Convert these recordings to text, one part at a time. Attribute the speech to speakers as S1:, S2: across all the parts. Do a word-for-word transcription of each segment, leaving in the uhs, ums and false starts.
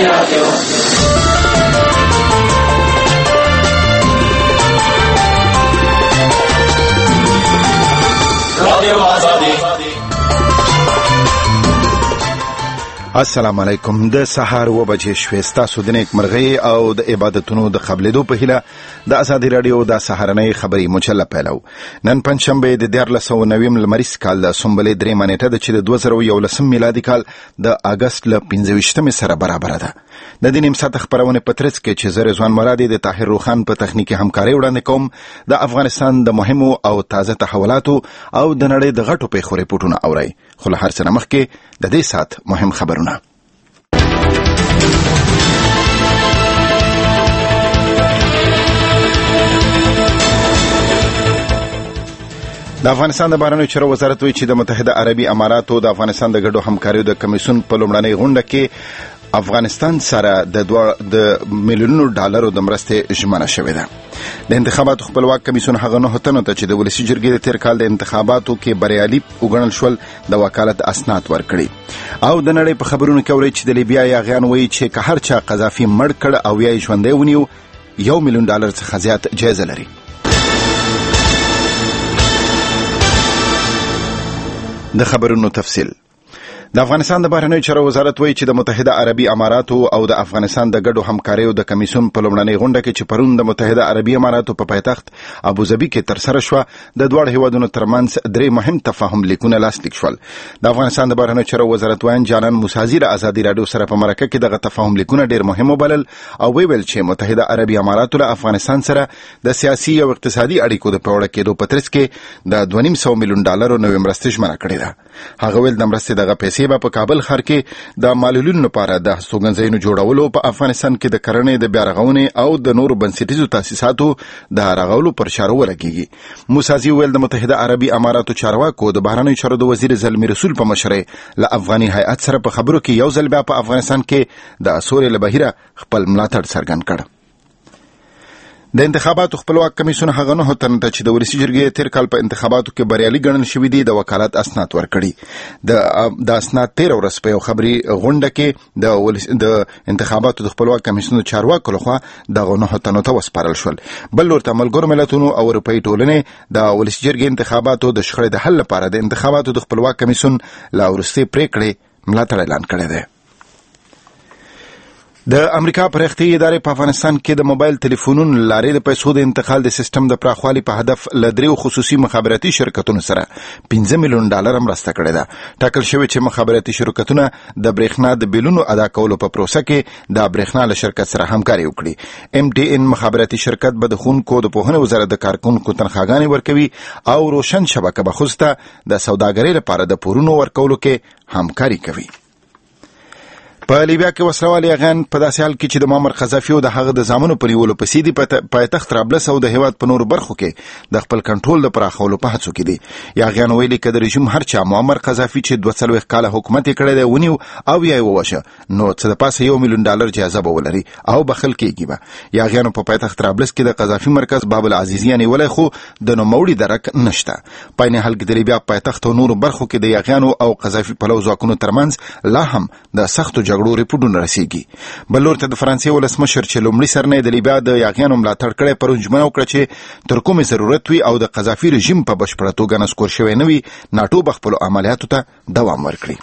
S1: رادیو. رادیو آزادی.
S2: السلام علیکم. د سهار و بجې شوې ستاسو د نیک مرغۍ او د عبادتونو د قبلېدو په هیله د ازادي راډیو د سهارنۍ خبري مجله پیلو. نن پنځشنبه د دیارلس سوه نوي لمریز کال د سنبلې درېیمه نیټه ده چې د دوه زره یولسم میلادي کال د اګست له پنځه ویشتمې سره برابره ده. د دې نیم ساعت خبرونه په ترڅ کې چې زه رضوان مرادي د طاهر روخان په تخنیکي همکارۍ وړاندې کوم. د افغانستان د مهمو او تازه تحولاتو او د نړۍ د غټو پیښو ریپورټونه اورئ. خو له هر څه نه مخکې د دې ساعت مهم خبرونه. د افغانستان د بهرنیو چارو وزارت وایي چې د متحده عربي اماراتو د افغانستان د ګډو همکاریو د کمیسیون په لومړنۍ غونډه کې افغانستان سره د دوه د میلیونونو ډالرو د مرستې ژمنه شوې ده. د انتخاباتو خپلواک کمیسیون هغه نه هتنو ته چې د ولسی جرګې د تیر کال د انتخاباتو کې بریالي وګڼل شول د وکالت اسناد ورکړي. او د نړۍ په خبرونو کې اوري چې د لیبیا یاغیان وایي چې که هر چا قذافي مړ کړ او یا ژوندی ونیو یو میلیون ډالر څخه زیات جایزه لري. د خبرونو تفصیل. د افغانستان د بهرنیو چارو وزارت وایي چې د متحده عربي اماراتو او د افغانستان د ګډو همکاریو د کمیسیون په لومړنۍ غونډه کې چې پرون د متحده عربي اماراتو په پایتخت ابوظبي کې ترسره شوه د دواړو هیوادونو ترمنځ درې مهم تفاهم لیکونه لاسلیک شول. د افغانستان د بهرنیو چارو وزارت وایي جانان موسازی له ازادي راډیو سره په مرکه کې دغه تفاهم لیکونه ډېر مهم وبلل او ویل چې متحده عربي اماراتو له افغانستان سره د سیاسي او اقتصادي اړیکو د پیاوړي کېدو په ترڅ کې د دوه نیم سوه میلیون ډالرو نوې مرستې ژمنه کړې ده. هغه ویل د مرستې دغه پیسې به په کابل ښار کې د معلولینو لپاره د هستوګنځایونو جوړولو، په افغانستان کې د کرنې د بیا رغونې او د نورو بنسټیزو تاسیساتو د رغولو پر چارو ولګېږي. موسازي ویل د متحده عربي اماراتو چارواکو د بهرنیو چارو د وزیر زلمي رسول په مشرۍ له افغاني هیئت سره په خبرو کې یو ځل بیا په افغانستان کې د سورې له بهیره خپل ملاتړ څرګند کړ. د انتخاباتو خپلواک کمیسیون هغه نه هتن ته چې د ولسی جرګې تیر کال په انتخاباتو کې بریالي ګڼل شوی دی د وکالت اسناد ورکړي. د د اسناد تیر ورځ په یو خبري غونډه کې د د انتخاباتو د خپلواک کمیسیون چارواکو لخوا دغه نه هتن ته وسپارل شول. بل ورته ملګرو ملتونو او اروپאי ټولنې د ولسی جرګې انتخاباتو د شخړې د حل لپاره د انتخاباتو د خپلواک کمیسیون لا ورستي پریکړې ملاتړ اعلان کړی دی. د امریکا پرختي ادارې په افغانستان کې د موبایل ټلیفونونو لارې د پیسو د انتقال د سیستم د پراخوالي په هدف ل دریو خصوصي مخابراتي شرکتونو سره پنځه میلیون ډالر مرسته کړې ده. ټاکل شوی چې مخابراتي شرکتونه د برېښنا د بیلونو ادا کولو په پروسه کې د برېښنا له شرکت سره همکاري وکړي. ام ټي ان مخابراتي شرکت به د خونکو د پوهنې وزارت د کارکونکو تنخواګانې ورکوي او روشن شبکه به خوسته د سوداګرۍ لپاره د پورونو ورکولو کې همکاري کوي. په لیبیا کې وسلوال یاغیان په داسې حال کې چې د معمر قذافي او د هغه د زامنو په نیولو پسې دي په پایتخت طرابلس او د هیواد په نورو برخو کې د خپل کنټرول د پراخولو په هڅو کې دي. یاغیان ویلي چې د رژیم هر چا معمر قذافي چې دوه څلوېښت کاله حکومت یې کړی دی ونیو او یا یې ووژه نو څه د پاسه یو میلیون ډالر جایزه به ولري او بخښل کېږي به. یاغیانو په پایتخت طرابلس کې د قذافي مرکز باب العزیزیه نیولی خو د نوموړي درک نشته. په عین حال کې د لیبیا پایتخت او نورو برخو کې د یاغیانو او قذافي پلو ځواکونو ترمنځ لا هم د سختو جګړو ریپورټونه رسېږي. بل ورته د فرانسې ولسمشر چې لومړي سرنی د لیبیا د یاغیانو ملاتړ کړی پرون ژمنه وکړه چې تر کومې ضرورت وي او د قذافي رژیم په بشپړه توګه نسکور شوی نه وي ناټو به خپلو عملیاتو ته دوام ورکړي.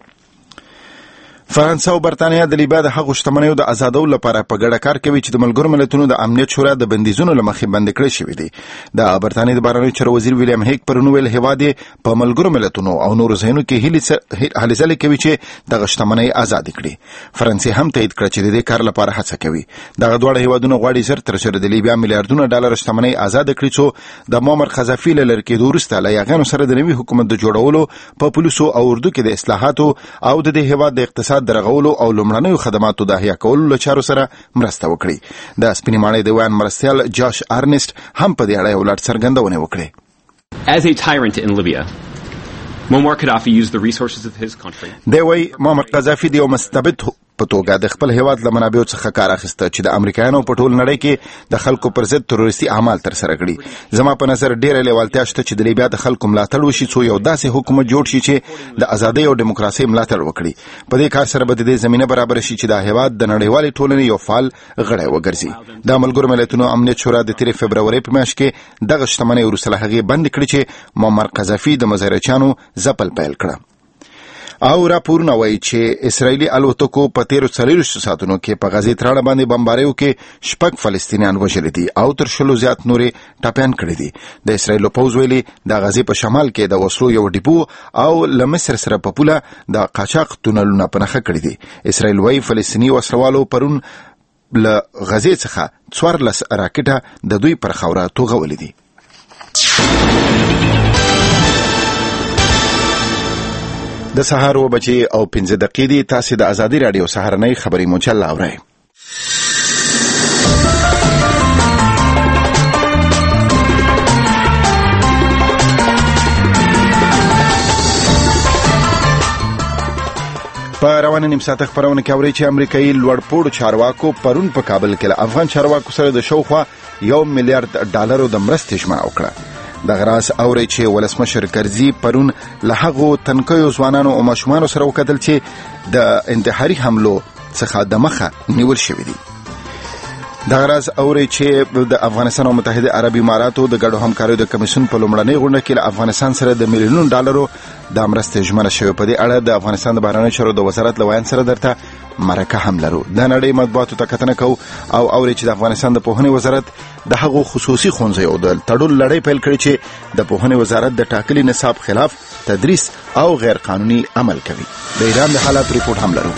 S2: فرانسه او برتانیا د لیبیا د هغو شتمنیو د آزادولو لپاره په ګډه کار کوي چې د ملګرو ملتونو د امنیت شورا د بندیزونو له مخې بند کړی شوي دي. د برتانیا د بهرنیو چارو وزیر ویلیام هیګ پرون ویل هیواد یې په ملګرو ملتونو او نورو ځایونو کې هلې ځلې کوي چې دغه شتمنۍ ازادې کړي. فرانسې هم تایید کړه چې د دې کار لپاره هڅه کوي. دغه دواړه هیوادونه غواړي زر تر زر د لیبیا میلیارډونه ډالر شتمنۍ آزاد کړي څو د معمر قذافي له لرې کېدو وروسته له یاغیانو سره د نوي حکومت د جوړولو په پولیسو او اردو کې د اصلاحاتو او د دې هیواد د اقتصاد د رغولو او لومړنیو خدماتو د احیا کولو له چارو سره مرسته وکړي. د سپینې ماڼۍ د ویان مرستیال جاش ارنست هم په دې اړه یو لړ څرګندونې وکړې.
S3: As a tyrant in Libya, Muammar Gaddafi used the resources of his country.
S2: دی وایي معمر قذافي د یو مستبد په توګه د خپل هیواد له منابعو څخه کار اخیسته چې د امریکایانو په ټول نړۍ کې د خلکو پر ضد تروریستي اعمال ترسره کړي. زما په نظر ډیره لیوالتیا شته چې د لیبیا د خلکو ملاتړ وشي څو یو داسې حکومت جوړ شي چې د ازادۍ او دیموکراسۍ ملاتړ وکړي. په دې کار سره به د دې زمینه برابر شي چې د هیواد د نړیوالې ټولنې یو فعال غړی وګرځي. د ملګرو ملتونو امنیت شورا د تیرې فبرورۍ په میاشت کې دغه شتمنۍ وروسته له هغې بند کړي چې معمر قذافي د مظاهرچیانو ځپل پیل کړه. او راپورونه وایي چې اسرائیلي الوتکو په تیرو څلوېښتو ساعتونو کې په غزې تراړه باندې بمباریو کې شپږ فلسطینیان وژلي دي او تر شلو زیات نورې ټپیان کړي دي. د اسرائیلو پوځ ویلي د غزې په شمال کې د وسلو یو ډیپو او له مصر سره په پوله د قاچاق تونلونه په نښه کړي دي. اسرائیل وایي فلسطیني وسلوالو پرون له غزې څخه څوارلس راکټه د دوی پر خاوره توغولي دي. د سهار و بچي او پنځه دقیقې دي. تاسو د ازادي رادیو سهارنۍ خبري مجله اورئ. په روانه نیم ساعت خبرونه کې اوري چې امریکایي لوړپوړو چارواکو پرون په کابل کې له افغان چارواکو سره د شاوخوا یو میلیارډ ډالرو د مرستې ژمنه وکړه. د غراس اوري چې ولسمشر کرزي پرون له هغو تنکیو ځوانانو او ماشومانو سره وکتل چې د انتحاري حملو څخه د مخه نیول شوی دي. د غراس اوري چې د افغانستان او متحده عربي اماراتو د ګډو همکاریو د کمیسیون په لومړنۍ غونډه کې له افغانستان سره د میلیونونو ډالرو د مرستې ژمنه شوې. په دې اړه د افغانستان د بهرنیو چارو د وزارت له ویان سره درته مرکه هم لرو. د نړۍ مطبوعاتو ته کتنه کوو او اوري چې د افغانستان د پوهنې وزارت د هغو خصوصي ښوونځیو د تړلو لړۍ پیل کړې چې د پوهنې وزارت د ټاکلي نصاب خلاف تدریس او غیر قانوني عمل کوي. د ایران د حالات ریپورت هم لرو.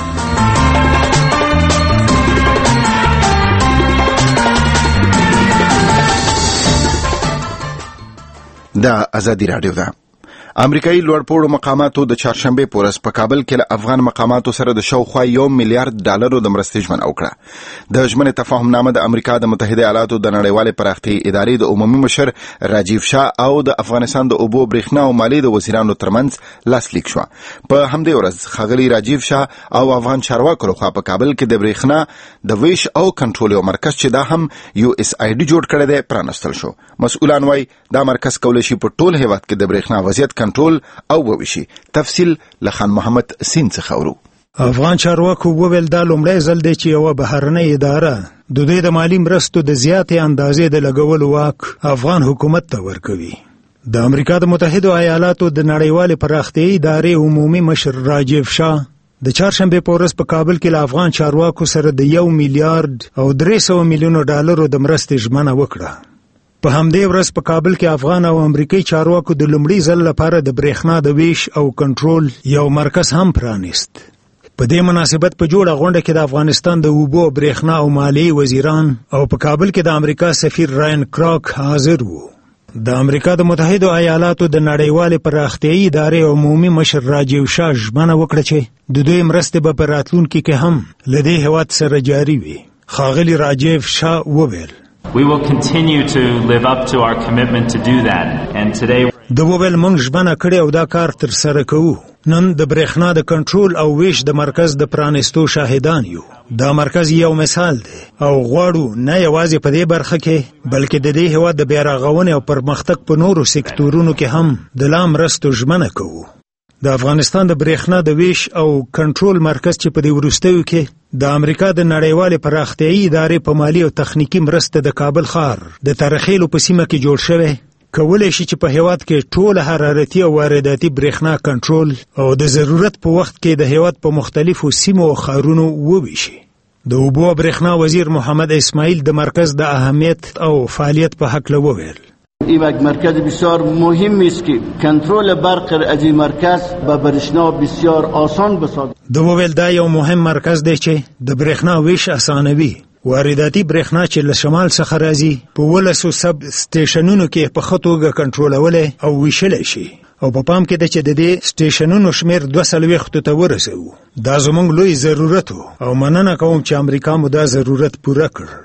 S2: د ازادي رادیو ده. امریکایي لوړپوړو مقاماتو د چهارشنبه په ورځ په کابل کې له افغان مقاماتو سره د شاوخوا یو میلیارډ ډالرو د مرستې ژمنه وکړه. د ژمنې تفاهمنامه د امریکا د متحده ایالاتو د نړیوالې پراختیايي ادارې د عمومي مشر راجیو شاه او د افغانستان د اوبو برېښنا او مالیې د وزیرانو ترمنځ لاسلیک شوه. په همدې ورځ ښاغلي راجیو شاه او افغان چارواکو لخوا په کابل کې د برېښنا د ویش او کنټرول یو مرکز چې دا هم یو اس آی ډي جوړ کړی دی پرانستل شو. مسؤلان وايي دا مرکز کولی شي په ټول هیواد کې د برېښنا وضعیت کنټرول او ووشي. تفصیل لخان محمد سین څخه اورو.
S1: افغان چارواکو وویل دا لومړی ځل دی چې یوه بهرنۍ اداره د دوی د مالی مرستو د زیاتې اندازې د لګولو واک افغان حکومت ته ورکوي. د امریکا د متحده ایالاتو د نړیوالې پراختیايي ادارې عمومي مشر راجیو شاه د چهارشنبه په ورځ په کابل کې له افغان چارواکو سره د یو میلیارډ او درې سوه میلیونو ډالرو د مرستې ژمنه وکړه. په همدې ورځ په کابل کې افغان او امریکایي چارواکو د لومړي ځل لپاره د برېښنا د ویش او کنټرول یو مرکز هم پرانیست. په دې مناسبت په جوړه غونډه کې د افغانستان د اوبو، برېښنا او مالیې وزیران او په کابل کې د امریکا سفیر راین کراک حاضر وو. د امریکا د متحده ایالاتو د نړیوالې پراختیايي ادارې عمومي مشر راجیو شاه ژمنه وکړه چې د دوی مرستې به په راتلونکي کې هم له دې هېواد سره جاري وي. ښاغلي راجیو شاه وویل
S4: We will continue to live up to our commitment to do that. And today
S1: د وویل موږ ژمنه کړې او دا کار تر سره کوو. نن د برېښنا د کنټرول او ویش د مرکز د پرانستو شاهدان یو. دا مرکز یو مثال دی او غواړو نه یوازې په دې برخه کې بلکې د دې هېواد د بیا رغونې او پرمختګ په نورو سکتورونو کې هم د لا مرستو ژمنه کوو. د افغانستان د برېښنا د ویش او کنټرول مرکز چې په دې وروستیو کې د امریکا د نړیوالې پراختیايي ادارې په مالی او تخنیکي مرسته د کابل ښار د ترخیلو په سیمه کې جوړ شوی کولی شي چې په هیواد کې ټول حرارتي او وارداتي برېښنا کنټرول او د ضرورت په وخت کې د هیواد په مختلفو سیمو او ښارونو وویشي. د اوبو او برېښنا وزیر محمد اسماعیل د مرکز د اهمیت او فعالیت په هکله وویل
S5: این یک مرکز بسیار مهمی است که کنترل برق از این مرکز به برېښنا بسیار آسان بسازد.
S1: د وویل دا یو مهم مرکز دی چې د برېښنا ویش اسانوي. وارداتي برېښنا چې له شمال څخه راځي په ولسو سب سټیشنونو کې په ښه توګه کنټرولولی او ویشلی شي او په پام کې ده چې د دې سټیشنونو شمیر دوه څلوېښتو ته ورسوو. دا زموږ لوی ضرورت و او مننه کوم چې امریکا مو دا ضرورت پوره کړ.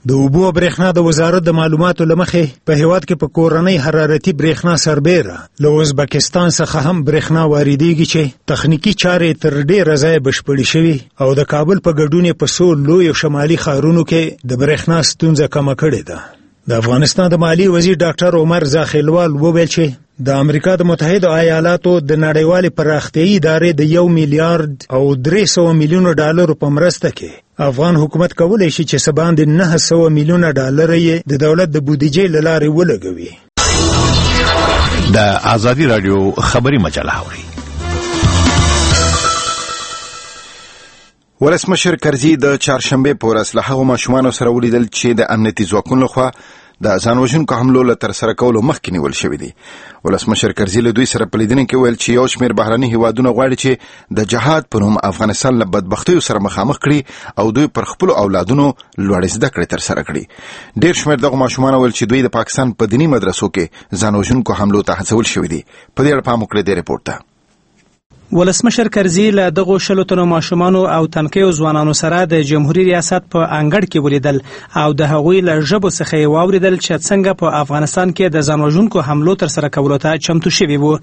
S1: د اوبو او برېښنا د وزارت د معلوماتو له مخې په هیواد کې په کورنۍ حرارتي برېښنا سربیره له ازبکستان څخه هم برېښنا واردېږي چې تخنیکی چارې تر ډېره ځایه بشپړې شوي او د کابل په ګډون یې په څو لویو شمالي ښارونو کې د برېښنا ستونزه کمه کړې ده. د افغانستان د مالی وزیر ډاکټر عمر زاخیلوال وویل چې د امریکا د متحده ایالاتو د نړیوالې پراختیایي ادارې د یو میلیارډ او درې سوه میلیونو ډالرو په مرسته کې افغان حکومت کولی شي چې څه باندې نهه سوه میلیونه ډالر یې د دولت د بودیجې له لارې ولګوي.
S6: د ازادي راډیو خبري مجله اوري.
S2: ولسمشر کرزي د چهارشنبه په ورځ له هغو ماشومانو سره ولیدل چې د امنیتي ځواکونو لخوا د ځان وژونکو حملو له ترسره کولو مخکې نیول شوي دي. ولسمشر کرزي له دوی سره په لیدنه کې ویل چې یو شمېر بهرني هیوادونه غواړي چې د جهاد په نوم افغانستان له بدبختیو سره مخامخ کړي او دوی پر خپلو اولادونو لوړې زده کړې ترسره کړي. ډېر شمېر دغو ماشومانو ویل چې دوی د پاکستان په دیني مدرسو کې ځان وژونکو حملو ته هڅول شوي دي. په دې اړه پام وکړئ د ریپورټ ته.
S7: ولسمشر کرزي له دغو شلو تنو ماشومانو او تنکیو ځوانانو سره د جمهوریت ریاست په انګړ کې ولیدل او د هغوی له ژبو څخه یې واوریدل چې څنګه په افغانستان کې د ځان وژونکو حملو ترسره کولو ته چمتو شوي وو.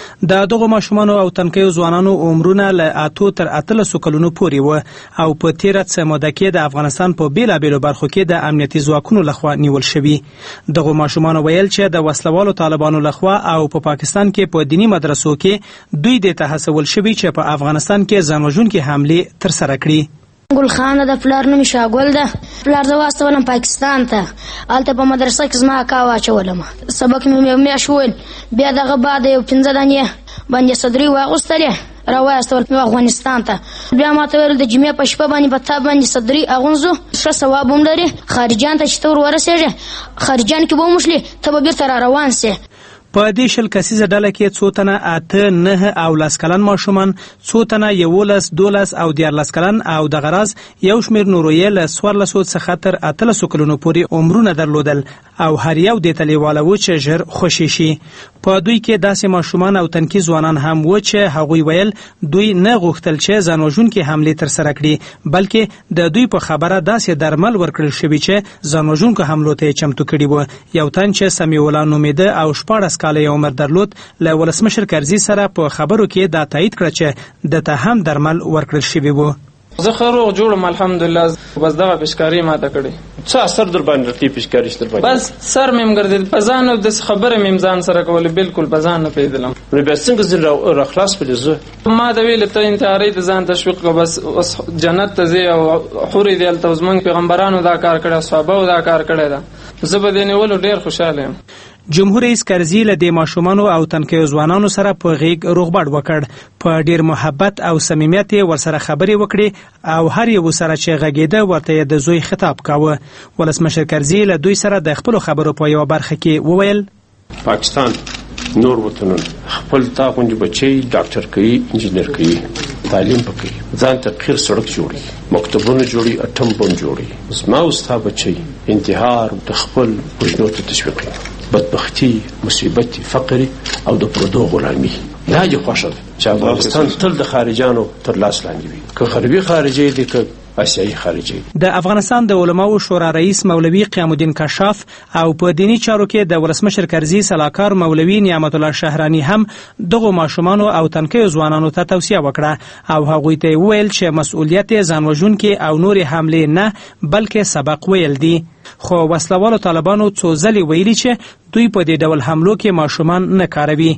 S7: د دغو ماشومانو او تنکیو ځوانانو عمرونه له اتو تر اتلسو کلونو پورې وو او په تیره څه موده کې د افغانستان په بیلابیلو برخو کې د امنیتي ځواکونو لخوا نیول شوي. دغو ماشومانو ویل چې د وسلوالو طالبانو لخوا او په پاکستان کې په دیني مدرسو کې دوی د تهڅول شوي چې په افغانستان کې ځان وژونکي حملې ترسره کړي.
S8: ګل خان د پلار نوم شاګل ده. پلار زه واستولم پاکستان ته. هلته په مدرسه کې زما اکا واچولم. سبق مې یو میاشت وویل. بیا دغه بعد یو پنځه دانې باندې صدري واغوستلې راوایستول مې افغانستان ته. بیا ماته ویل د جمعې په شپه باندې په تا باندې صدري اغونځو ښه ثواب هم لري. خارجیان ته چې ته ور ورسېږې خارجیان کې به وموښلې ته به بېرته را روان سې.
S7: په دې شل کسیزه ډله کې څو تنه اته نه او لس کلن ماشومان، څو تنه یولس دولس او دیارلس کلن او د غراز یو شمېر نورو یې له څوارلسو څخه تر اتلسو کلونو پورې عمرونه درلودل او هر یو دې ته لیواله و چې ژر خوشي شي. په دوی کې داسې ماشومان او تنکي ځوانان هم و چې هغوی ویل دوی نه غوښتل چې ځان وژونکي حملې ترسره کړي، بلکې د دوی په خبره داسې درمل ورکړل شوي چې ځان وژونکو حملو ته یې چمتو کړي وو. یو تن چې سمیع الله نومېده او شپاړس کاله یې عمر درلود له ولسمشر کرزي سره په خبرو کې دا تایید کړه چې د ته هم درمل ورکړل شوي وو.
S9: زه ښه روغ جوړم الحمدلله. بس دغه پیشکاري ماته کړې.
S10: څه اثر در باندې راځي پیشکاري در باندې؟
S9: بس سر مې مګرځېد په ځان او د خبره مې ځان سره کولې بالکل په ځان نه پیدلم.
S10: نو بیا څنګه زه را خلاص کړې؟ زه
S9: ما د ویل ته انتحاري د ځان تشویق کو بس اوس جنت ته ځي او حورې دی الته زمونږ پیغمبرانو دا کار کړی، صحابه دا کار کړی دا. زه به دې نیولو ډېر خوشاله یم.
S7: جمهور رئیس کرزي له دې ماشومانو او تنکیو ځوانانو سره په غیږ روغبړ وکړ. په ډیر محبت او صمیمیت ورسره خبرې وکړې او هر یو سره چې غږېده ورته د زوی خطاب کاوه. ولسمشر کرزي له دوی سره د خپلو خبرو په یوه برخه کې وویل:
S10: پاکستان نور وطنونه خپل تا غونډې بچي ډاکټر کوي، انجینر کوي، تعلیم پکې ځان ته خیر سړک جوړي، مکتبونه جوړي، اټم بم جوړي. زما اوستا بچي انتحار د خپل وژنو ته تشویق کوي، بدبختی، مصیبت، فقر او د پردو غلامي. دا یې خوښه ده چې افغانستان تل د خارجانو تر لاس لاندې وي، که غربي خارجي دي که آسیایي خارجي.
S7: د افغانستان د علماو شورا رئیس مولوي قیام الدین کشاف او په دینی چارو کې د ولسمشر کرزي سلاکار مولوي نعمت الله شهرانی هم دغو ماشومانو او تنکیو ځوانانو ته توصیه وکړه او هغوی ته ویل چې مسؤلیت ځان وژونکي او نورې حملې نه بلکې سبق ویل دي. خو وسلوالو طالبانو څو ځلې ویلي چې دوی په دې ډول حملو کې ماشومان نه کاروي.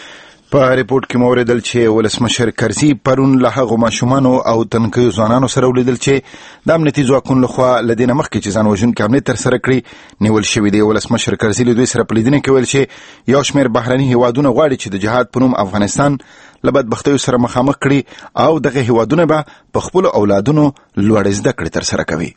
S2: په ریپورت کې مو اوریدل چې ولسمشر کرزي پرون له هغو ماشومانو او تنکیو ځوانانو سره ولیدل چې د امنیتي ځواکونو لخوا له دې نه مخکې چې ځان وژونکي حملې ترسره کړي نیول شوي دي. ولسمشر کرزي له دوی سره په لیدنه کې ویل چې یو شمېر بهرني هیوادونه غواړي چې د جهاد په نوم افغانستان له بدبختیو سره مخامخ کړي او دغه هیوادونه به په خپلو اولادونو لوړې زده کړې ترسره کوي.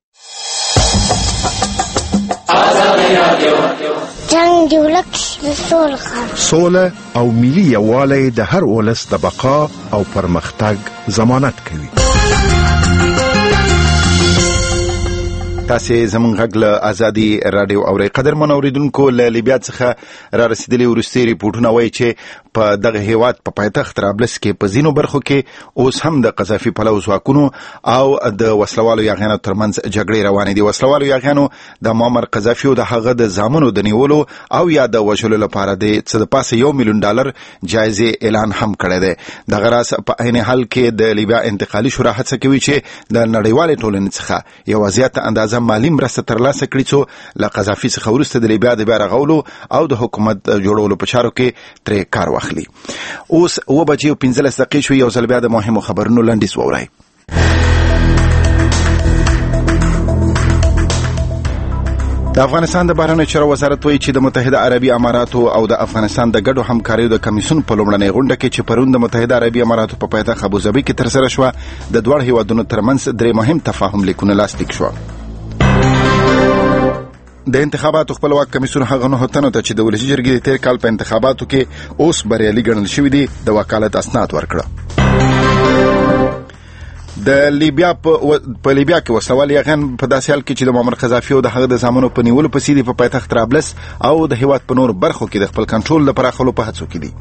S11: جنگ جوړک سول خان
S6: سوله او ملي یووالی د هر ولس د بقا او پرمختګ ضمانت کوي.
S2: تاسې زموږ غږ له ازادي راډیو اورئ. قدرمنو اوریدونکو، له لیبیا څخه را رسیدلي وروستي ریپورټونه وایي چې په دغه هیواد په پایتخت طرابلس کې په ځینو برخو کې اوس هم د قذافي پلو ځواکونو او د وسلوالو یاغیانو ترمنځ جګړې روانې دي. وسلوالو یاغیانو د معمر قذافي او د هغه د زامنو د نیولو او یا د وژلو لپاره د څه د پاسه یو میلیون ډالر جایزې اعلان هم کړی دی. دغه راز په عین حال کې د لیبیا انتقالي شورا هڅه کوي چې د نړیوالې ټولنې څخه یوه زیاته اندازه مالي مرسته ترلاسه کړي څو له قذافي څخه وروسته د لیبیا د بیا رغولو او د حکومت جوړولو په چارو کې ترې کار واخلي. اوس اوه بجې او پنځلس دقیقې شوې. یو ځل بیا د مهمو خبرونو لنډیز واورئ. د افغانستان د بهرنیو چارو وزارت وایي چې د متحده عربي اماراتو او د افغانستان د ګډو همکاریو د کمیسیون په لومړنۍ غونډه کې چې پرون د متحده عربي اماراتو په پایتخت ابوظبي کې ترسره شوه، د دواړو هیوادونو ترمنځ درې مهم تفاهم لیکونه لاسلیک شوه. د انتخاباتو خپلواک کمیسیون هغه نهه تنو ته چې د ولسي جرګې د تیر کال په انتخاباتو کې اوس بریالي ګڼل شوي دي د وکالت اسناد ورکړه. د لیبیا په لیبیا کې وسلوال یاغیان په داسې حال کې چې د معمر قذافي او د هغه د زامنو په نیولو پسې دي په پایتخت طرابلس او د هیواد په نور برخو کې د خپل کنټرول د پراخولو په هڅو کې دي.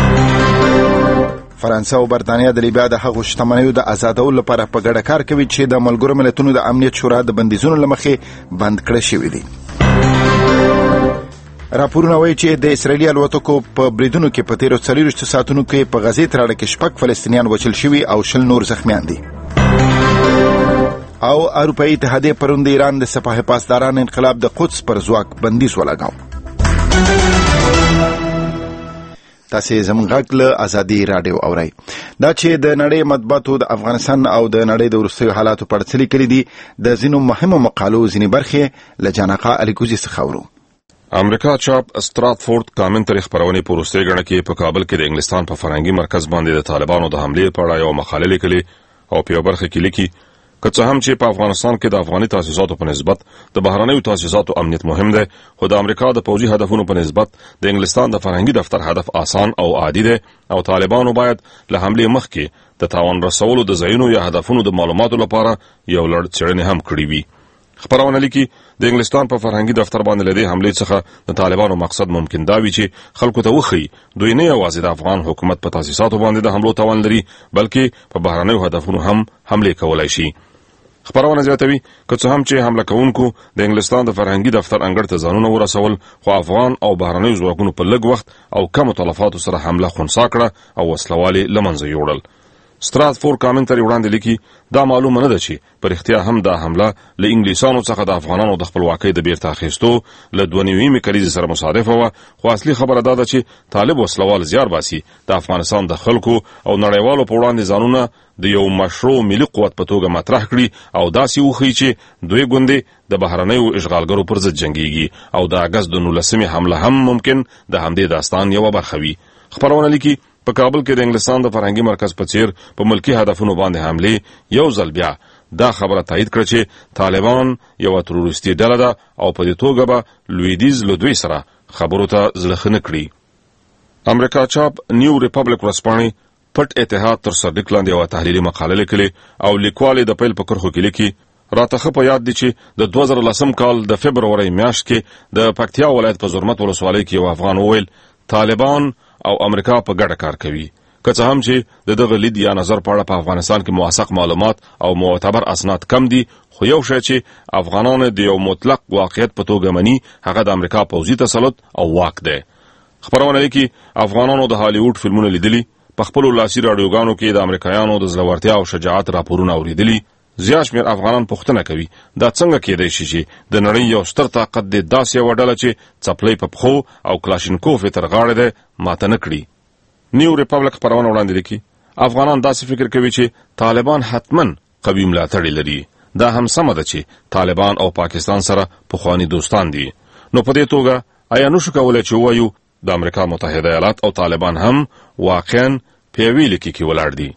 S2: فرانسه او برتانیا د لیبیا د هغو شتمنیو د آزادولو لپاره په ګډه کار کوي چې د ملګرو ملتونو د امنیت شورا د بندیزونو له مخې بند کړل شوي دي. راپورونه وایي چې د اسرائیلي الوتکو په بریدونو کې په تیرو څلوېښتو ساعتونو کې په غزې تراړه کې شپږ فلسطینیان وژل شوي او شل نور زخمیان دي. او اروپایي اتحادیې پرون د ایران د سپاه پاسداران انقلاب د قدس پر ځواک بندیز ولګاو. تاسې زموږ غږ له ازادي راډیو اورئ. دا چې د نړۍ مطبوعاتو د افغانستان او د نړۍ د وروستیو حالاتو په اړه څه لیکلي دي، د ځینو مهمو مقالو ځینې برخې له جانقا الیکوزي څخه اورو.
S12: امریکا چاپ ستراتفورد کامنټري خپرونې په وروستۍ ګڼه کې په کابل کې د انګلستان په فرهنګي مرکز باندې د طالبانو د حملې په اړه یو مقاله لیکلې او په یو برخه کې لیکي که څه هم چې په افغانستان کې د افغاني تاسیساتو په نسبت د بهرنیو تاسیساتو امنیت مهم دی، خو د امریکا د پوځي هدفونو په نسبت د انګلستان د فرهنګي دفتر هدف آسان او عادي دی او طالبانو باید له حملې مخکې د تاوان رسولو د ځایونو یا هدفونو د معلوماتو لپاره یو لړ څېړنې هم کړې وي. خبرونه لیکي د انګلستان په فرهنګي دفتر باندې لدې حملې څخه د طالبانو مقصد ممکن دا وي چې خلکو ته وخی دوی نه یوازې د افغان حکومت په تاسیساتو باندې د حملو توان لري، بلکې په بهرنیو هدفونو هم حملې کولای شي. خبرونه زیاتوي که څه هم چې حمله کوونکو د انګلستان د فرهنګي دفتر انګړ ته ځانونه ورسول، خو افغان او بهرنیو ځواکونو په لږ وخت او کمو تلفاتو سره حمله خنثی کړه او وسلوالې له منځه یوړل. ستراتفورد کامنټري وړاندې لیکي دا معلومه نه ده چې په رښتیا هم دا حمله له انګلیسانو څخه د افغانانو د خپلواکۍ د بیرته اخیستو له دوه نیمې کلیزې سره مصادفه وه، خو اصلي خبره دا ده چې طالب وسلوال زیار باسي د افغانستان د خلکو او نړیوالو په وړاندې ځانونه د یو مشروع ملي قوت په توګه مطرح کړي او داسې وښیي چې دوی ګوندې د بهرنیو اشغالګرو پر ضد جنګیږي او د اګست د نولسمې حمله هم ممکن د همدې داستان یوه برخه وي. خبرونه لیکي په کابل کې د انګلستان د فرهنګي مرکز په څیر په ملکی هدفونو باندې حملې یو ځل بیا دا خبره تایید کړه چې طالبان یو تروریستي ډله ده او په دې توګه به لویدیځ له دوی سره خبرو ته زړه ښه نه کړي. امریکا چاپ نیو ریپبلیک ورځپاڼې پټ اتحاد تر سرلیک لاندې یوه تحلیلي مقاله لیکلې او لیکوال د پیل په کرښو کې لیکي راته ښه په یاد دي چې د دوه زره لسم کال د فبرورۍ میاشت کې د پکتیا ولایت په زرمت ولسوالۍ کې یو افغان وویل طالبان او امریکا په ګډه کار کوي. که څه هم چې د دغه لید یا نظر په اړه په افغانستان کې موثق معلومات او معتبر اسناد کم دي، خو یو شی چې افغانان د یو مطلق واقعیت په توګه مني هغه د امریکا پوځي تسلط او واک دی. خبرونه لیکي افغانانو د هالیوډ فلمونه لیدلي، په خپلو لاسي راډیوګانو کې د امریکایانو د زړورتیا او شجاعت راپورونه اوریدلي. زیات شمېر افغانان پوښتنه کوي دا څنګه کېدای شي چې د نړۍ یو ستر طاقت د داسې یوه ډله چې څپلۍ په پښو او کلاشینکوف یې تر غاړې دی ماته نه کړي. نیو ریپبلیک خپرونه وړاندې لیکي افغانان داسې فکر کوي چې طالبان حتما قوي ملاتړي لري. دا هم سمه ده چې طالبان او پاکستان سره پخواني دوستان دي، نو په دې توګه آیا نشو کولی چې ووایو د امریکا متحده ایالات او طالبان هم واقعا په یوې لیکې کې ولاړ دي.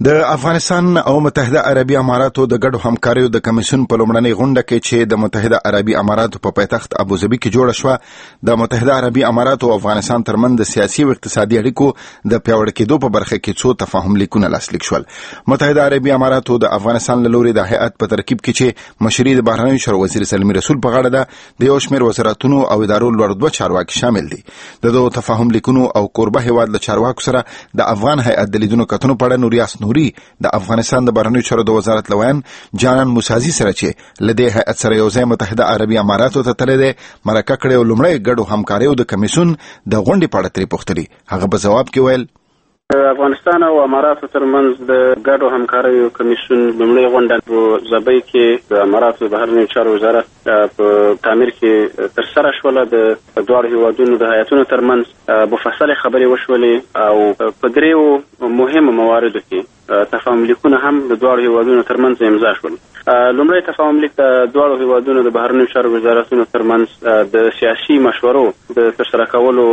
S2: د افغانستان او متحده عربي اماراتو د ګډو همکاریو د کمیسیون په لومړنۍ غونډه کې چې د متحده عربي اماراتو په پایتخت ابوظبي کې جوړه شوه د متحده عربي اماراتو او افغانستان ترمنځ د سیاسي او اقتصادي اړیکو د پیاوړي کېدو په برخه کې څو تفاهم لیکونه لاسلیک شول. متحده عربي اماراتو د افغانستان له لوري د هیئت په ترکیب کې چې مشري د بهرنیو چارو وزیر سلمي رسول په غاړه ده د یو شمېر وزارتونو او ادارو لوړ دوه چارواکي شامل دي. د دوه تفاهم لیکونو او کوربه هیواد له چارواکو سره د افغان هیئت د لیدونو کتنو په اړه نوریاس نوري د افغانستان د بهرنیو چارو د وزارت لویان جانان موسازي سره چې لدې هیئت سره یو ځای متحده عربي اماراتو ته تللی دی مرکه کړې او لومړی ګډو همکاریو د کمیسیون د غونډې په اړه ترې پوښتلي. هغه په ځواب کې ویل
S13: افغانستان او اماراتو ترمنځ د ګډو همکاریو کمیسیون لومړی غونډه په ظبي کې د اماراتو بهرنیو چارو وزارت په تعمیر کې ترسره شوله. د دواړو هیوادونو د هیئتونو ترمنځ مفصلې خبرې وشولې او په دریو مهمو مواردو کې تفاهم لیکونه هم د دواړو هیوادونو ترمنځ امضا شول. لومړی تفاهم لیک د دواړو هیوادونو د بهرنیو چارو وزارتونو ترمنځ د سیاسي مشورو د ترسره کولو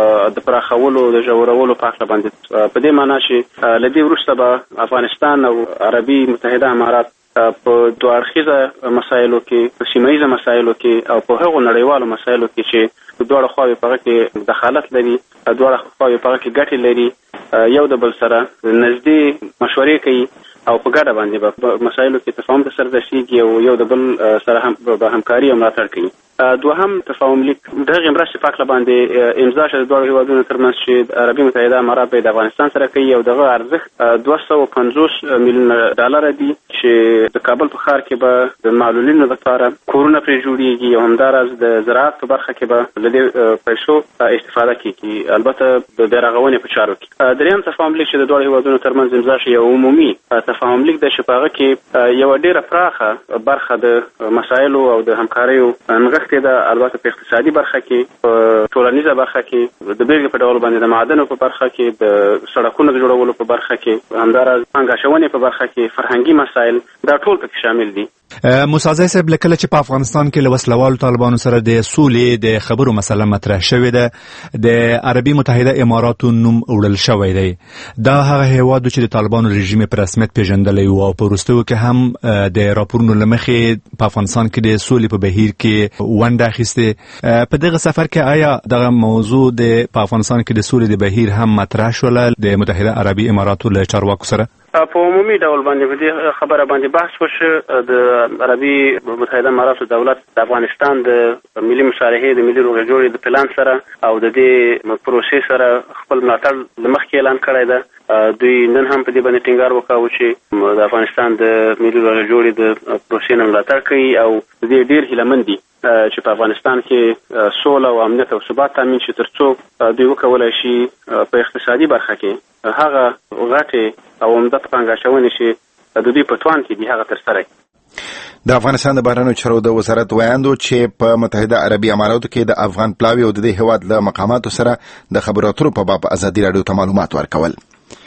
S13: د پراخولو د ژورولو په اړه باندې په دې معنی چې له دې وروسته به افغانستان او عربي متحده امارات په دوه اړخیزه مسایلو کې په سیمه ایزه مسایلو کې او په هغو نړیوالو مسایلو کې چې دواړه خواوې په هغه کې دخالت لري دواړه خواوې په هغه کې ګټې لري یو د بل سره نږدې مشورې کوي او په ګډه باندې په مسایلو کې تفاهم ته سر رسیږي او یو د بل سره هم به همکاري او ملاتړ کوي. دوهم تفاهم لیک دغه مرستې په اړه باندې امضا شوه د دواړو هیوادونو ترمنځ چې عربي متحده امارات به د افغانستان سره کوي او دغه ارزښت دوه سوه پنځوس میلیونه ډالر دي چې د کابل په ښار کې به د معلولینو لپاره کورونه پرې جوړیږي او همداراز د زراعت په برخه کې به له دې پیسو استفاده کیږي البته د بیارغونې په چارو کې. دریم تفاهم لیک چې د دواړو هیوادونو ترمنځ امضا شوی یو عمومي تفاهم لیک د شپږ کې یو ډیره پراخه برخه د مسایلو او د همکاریو نغښتې ده البته په اقتصادي برخه کې په ټولنیزه برخه کې د بیلګې په ډول باندې د معدنو په برخه کې د سړکونو د جوړولو په برخه کې همداراز پانګه اچونې په برخه کې فرهنګي مسایل دا ټول پکې شامل دي.
S14: موسازی صاحب لکه چې په افغانستان کې له وسلوالو طالبانو سره د سولې د خبرو مسله مطرح شوې ده د عربي متحده اماراتو نوم وړل شوی دی. دا هغه هیواد چې د طالبانو رژیم په رسمیت پیژندلی او په وروستیو کې هم د راپورونو له مخې په افغانستان کې د سولې په بهیر کې ونډه اخیستې. په دغه سفر کې آیا دغه موضوع د په افغانستان کې د سولې د بهیر هم مطرح شوله د متحده عربي اماراتو له چارواکو سره؟
S13: په عمومي ډول باندې په دې خبره باندې بحث وشو. د عربي متحده اماراتو دولت د افغانستان د ملي مصالحې د ملي روغې جوړې د پلان سره او د دې پروسې سره خپل ملاتړ له مخکې اعلان کړی ده. دوی نن هم په دې باندې ټینګار وکاوه چې د افغانستان د ملي روغې جوړې د پروسې نه ملاتړ کوي او د دې ډېر هیلهمند دي چې په افغانستان کې سوله او امنیت او ثبات تامین شي ترڅو دوی وکولای شي په اقتصادي برخه کې هغه غټې او عمده پانګه اچونې چې د دوی په توان کې دي هغه ترسره کړي.
S2: د افغانستان د بهرنیو چارو د وزارت ویاندو چې په متحده عربي اماراتو کې د افغان پلاوي او د دې هیواد له مقاماتو سره د خبرو اترو په باب ازادي راډیو ته معلومات ورکول.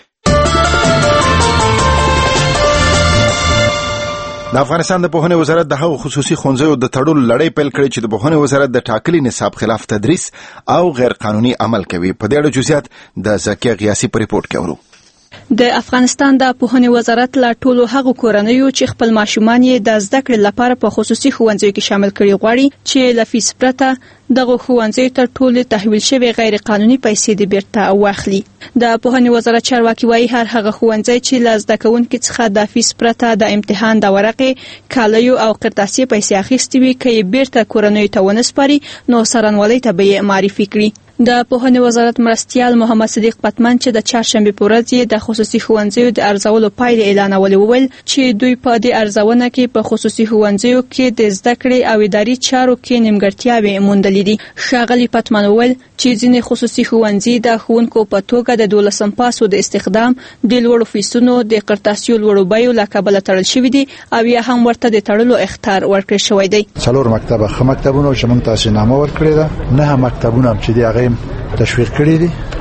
S2: د افغانستان د پوهنې وزارت د هغو خصوصي ښوونځیو د تړلو لړۍ پیل کړې چې د پوهنې وزارت د ټاکلي نصاب خلاف تدریس او غیر قانوني عمل کوي. په دې اړه جزئیات د زکیه غیاسي په ریپورت کې اورو.
S15: د افغانستان د پوهنې وزارت لا ټولو هغو کورنیو چې خپل ماشومان یې د زده کړې لپاره په خصوصي ښوونځیو کې شامل کړي غواړي چې له فیس پرته دغه ښوونځیو ته ټولې تحویل شوې غیر قانوني پیسې د بیرته واخلي. د پوهنې وزارت چارواکي وایي هر هغه ښوونځی چې له زده کوونکو څخه د فیس پرته د امتحان د ورقې کالیو او قرطاسي پیسې اخیستې وي که یې بیرته کورنیو ته ونه سپاري نو څارنوالۍ ته به یې معرفي کړي. د پوهنې وزارت مرستیال محمد صدیق پتمن چې د چهارشنبې په ورځ یې د خصوصي ښوونځیو د ارزولو پایلې اعلانولې وویل چې دوی په دې ارزونه کې په خصوصي ښوونځیو کې د زده کړې او اداري چارو کې نیمګړتیاوې موندلې دي. ښاغلي پتمن وویل چې ځینې خصوصي ښوونځي د ښوونکو په توګه د دولسم پاسو د استخدام د لوړو فیسونو د قرطاسیو لوړو بیو له کبله تړل شوي دي او یا هم ورته د تړلو اخطار ورکړل شوی دی.
S16: څلور مکتبه ښه مکتبونه چې موږ تاسینامه ورکړې ده، نه مکتبونه چې دی هغه تشویق کړی دي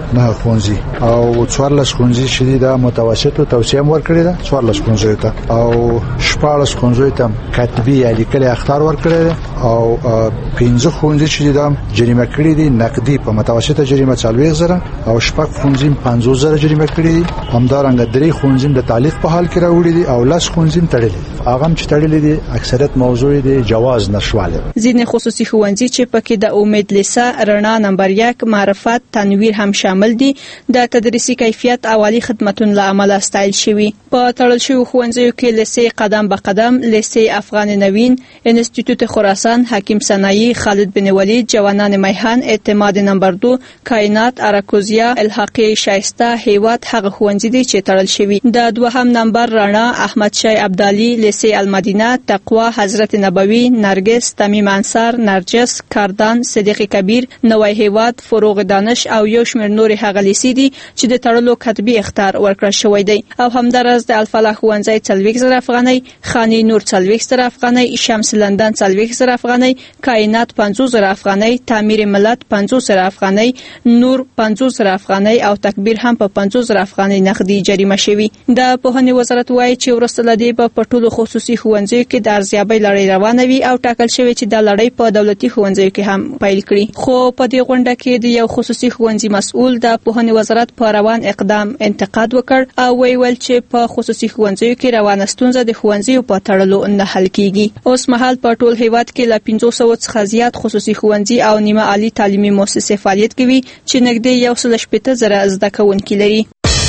S16: نه ښوونځي او څوارلس ښوونځي چې دي د متوسط توصیه ورکړې ده څوارلس ښوونځي ته او شپاړس ښوونځي ته کاتبي یا لیکلي اخطار ورکړي او پنځه ښوونځي چې دي جریمه کړې دي نقدي په متوسطه جریمه څلوېښت زره او شپږ ښوونځي پنځوس زره جریمه کړې دي همدارنګه درې ښوونځي د تعلیق په حال کې راوړي دي او لس ښوونځي تړلي دي هغه چې تړلي دي اکثریت موضوع دي جواز نشواله
S15: ځینې خصوصي ښوونځي چې پکې د امید لیسا رڼا نمبر یک معرفت تنویر هم شامل دي د تدریسي کیفیت او عالی خدماتو له امله ستایل شوي په تړل شوی ښوونځیو کې لیسې قدم به قدم لیسې افغان نوین انسټیټیوټ خراسان حکیم سنایی خالد بن ولید جوانان میهن اعتماد نمبر دو کائنات اراکوزیا الحاقی شایسته هیواد هغه ښوونځي دي چې تړل شوي د دوهم نمبر رڼا احمد شای عبدالي لیسې المدینه تقوا حضرت نبوي نرگس تمیم انصار نرجس کاردان صدیق کبیر نوای هیواد فروغ دانش او یو شمېر نور هغه لیسې دي چې د تړلو کتبي اخطار ورکړل شوی دی او همدارس د الفلاح ښوونځی څلوېښت زره افغانۍ خاني نور څلوېښت زره افغانۍ شمس لندن څلوېښت زره افغانۍ کائنات پنځوس زره افغانۍ تعمیر ملت پنځوس زره افغانۍ نور پنځوس زره افغانۍ او تکبیر هم په پنځوس زره افغانۍ نقدي جریمه شوی د پوهنې وزارت وایي چې وروسته له دې به په ټولو خصوصي ښوونځیو کې د ارزیابۍ لړۍ روانه وي او ټاکل شوی چې د لړۍ په دولتي ښوونځیو کې هم پیل کړي خو په دې غونډه کې د یو خصوصي ښوونځي مسؤل د پوهنې وزارت په روان اقدام انتقاد وکړ او ویل چې په خصوصي ښوونځیو کې روانه ستونزه د ښوونځیو په تړلو نه حل کیږي اوس مهال په ټول هیواد کې له پنځه سوه څخه زیات خصوصي ښوونځي او نیمه عالی تعلیمي مؤسسې فعالیت کوي چې نږدې یو سل شپېته زره زده کوونکي لري.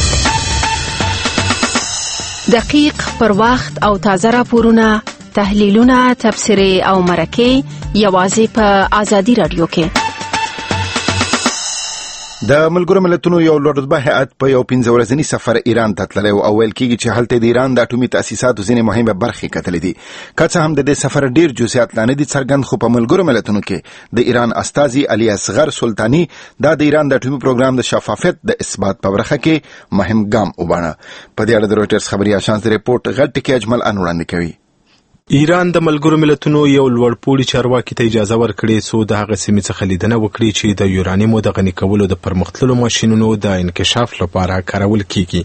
S17: دقیق پر وخت او تازه راپورونه تحلیلونه تبصرې او مرکې یوازې په آزادي رادیو کې.
S2: د ملګرو ملتونو یو لوړ رتبه هیئت په یو پنځه ورځني سفر ایران ته تللی او ویل کېږي چې هلته د ایران د اټومي تاسیساتو ځینې مهمه برخې کتلې دي. که څه هم د دې سفر ډېر جزئیات لا نه دي څرګند خو په ملګرو ملتونو کې د ایران استازي علي اصغر سلطاني دا د ایران د اټومي پروګرام د شفافیت د اثبات په برخه کې مهم ګام وباڼه. په دې اړه د رويټرز خبري اژانس د ریپورت غټ ټکی اجمل ان وړاندې کوي.
S18: ایران د ملګرو ملتونو یو لوړپوړي چارواکي ته اجازه ورکړې څو د هغه سیمې څخه لیدنه وکړي چې د یورانیمو د غني کولو د پرمختللو ماشینونو د انکشاف لپاره کارول کیږي.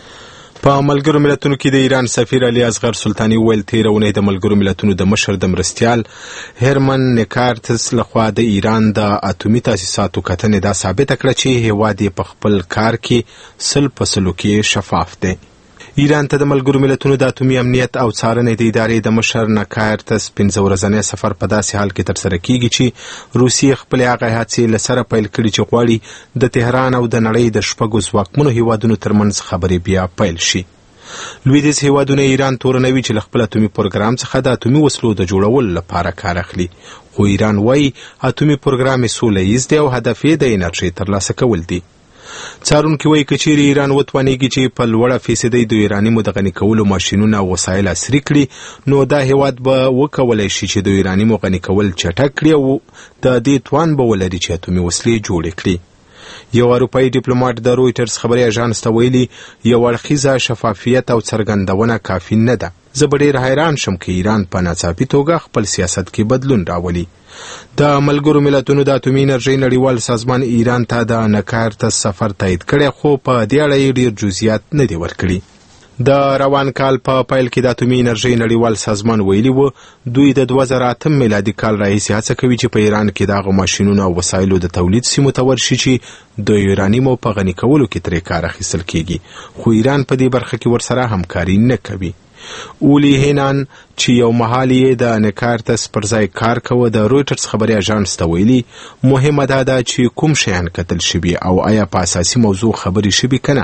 S18: په ملګرو ملتونو کې د ایران سفیر علي اصغر سلطاني ویل تېره اونۍ د ملګرو ملتونو د مشر د مرستیال هرمن نیکارتس لخوا د ایران د اټومي تاسیساتو کتنې دا ثابته کړه چې هیواد یې په خپل کار کې سل په سلو کې شفاف دی. ایران ته د ملګرو ملتونو د اټومي امنیت او څارنې د ادارې د مشر نکارتس پنځه ورځنی سفر په داسې حال کې ترسره کیږي چې روسیې خپل هغه هڅې له سره پیل کړي چې غواړي د تهران او د نړۍ د شپږو ځواکمنو هیوادونو ترمنځ خبرې بیا پیل شي. لویدیځ هیوادونه ایران تورنوي چې له خپل اټومي پروګرام څخه د اټومي وسلو د جوړولو لپاره کار اخلي خو ایران وایي اټومي پروګرام یې سوله ییز دی او هدف یې د انرژۍ ترلاسه کول دي. څارونکي وایي که چیرې ایران وتوانیږي چې په لوړه فیصدۍ د یورانیمو د غني کولو ماشینونه او وسایل عصري کړي نو دا هیواد به وکولی شي چې د یورانیمو غني کول چټک کړي او د دې توان به ولري چې اټومي وسلې جوړې کړي. یو اروپایي ډیپلوماټ د رويټرز خبري اژانس ته ویلي یو اړخیزه شفافیت او څرګندونه کافي نه ده. زه به ډېر حیران شم که ایران په ناڅاپي توګه خپل سیاست کې بدلون راولي. د ملګرو ملتونو د اټومي انرژۍ نړیوال سازمان ایران ته د نکارتس سفر تایید کړی خو په دې اړه یې ډېر جزئیات نه دي ورکړي. د روان کال په پیل کې د اټومي انرژۍ نړیوال سازمان ویلي و دوی د دوه زره اتم میلادي کال راهیسې هڅه کوي چې په ایران کې د هغو ماشینونو او وسایلو د تولید سیمو ته ورشي چې د یورانیمو په غني کولو کې ترې کار اخیستل کیږي خو ایران په دې برخه کې ورسره همکاري نه کوي. اولی هینان چې یو مهال یې د نکارتس پر ځای کار کوه د رويټرز خبري اژانس ته ویلي مهمه دا ده چې کوم شیان کتل شوي او آیا په اساسي موضوع خبرې شوي که نه.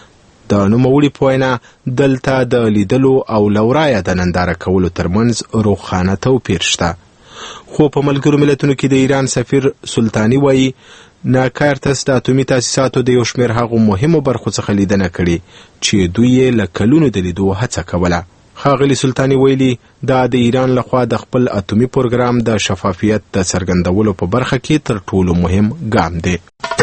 S18: د نوموړي په وینا دلته د لیدلو او لورایه د ننداره کولو ترمنځ روښانه توپیر شته. خو په ملګرو ملتونو کې د ایران سفیر سلطاني وایي نکارتس د اټومي تاسیساتو د یو شمېر هغو مهمو برخو څخه لیدنه کړې چې دوی یې له کلونو د لیدو هڅه کوله. ښاغلي سلطاني ویلي دا د ایران لخوا د خپل اټومي پروګرام د شفافیت د څرګندولو په برخه کې تر ټولو مهم ګام دی.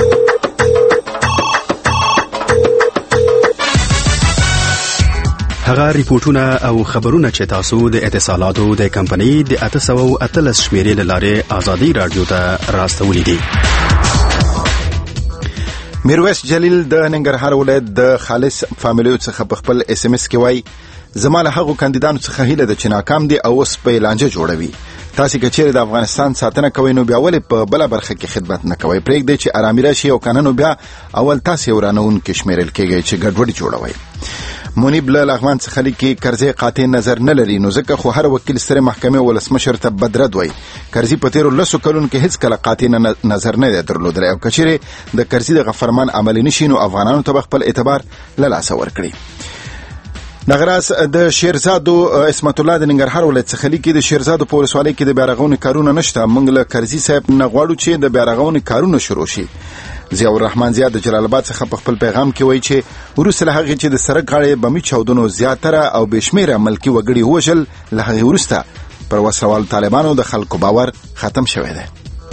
S19: هغه ریپورتونه او خبرونه چې تاسو د اتصالاتو د کمپنۍ د اته سوه اتلس شمیرې له لارې آزادي رادیو ته راستولي دي.
S2: میرویس جلیل د ننګرهار ولایت د خالص فامیلیو څخه په خپل اس ام اس کې وایي زماله هغو کاندیدانو څخه هیله ده چې ناکام دي او اوس په لانجه جوړوي. تاسو که چیرې د افغانستان ساتنه کوئ نو بیا ولې په بله برخه کې خدمت نه کوئ؟ پرېږدئ چې ارامي راشي او کنه نو بیا اول تاسې ورانوونکي شمیرل کېږئ چې ګډوډي جوړوئ. منیب له لغمان څخه لیکي کرزی قاطع نظر نه لري نو ځکه خو هر وکیل سترې محکمې ولسمشر ته بدرد وایي. کرزی په تیرو لسو کلونو کې هیڅ کله قاطع نظر نه دی درلودلی او که چیرې د کرزی دغه فرمان عملي نشي نو افغانانو ته به خپل اعتبار له لاسه ورکړي. دغه راز د شیرزادو اسمت الله د ننګرهار ولایت څخه لیکي د شیرزادو په ولسوالۍ کې د بیارغونې کارونه نشته. موږ له کرزي صاحب نه غواړو چې د بیارغونې کارونه شروع شي. ضیاء الرحمن زیاد د جلال آباد څخه په خپل پیغام کې وایي چې وروسته له هغې چې د سړک غاړې بمي چاودنو زیاتره او بېشمېره ملکي وګړي ووژل، له هغې وروسته پر وسلوالو طالبانو د خلکو باور ختم شوی دی.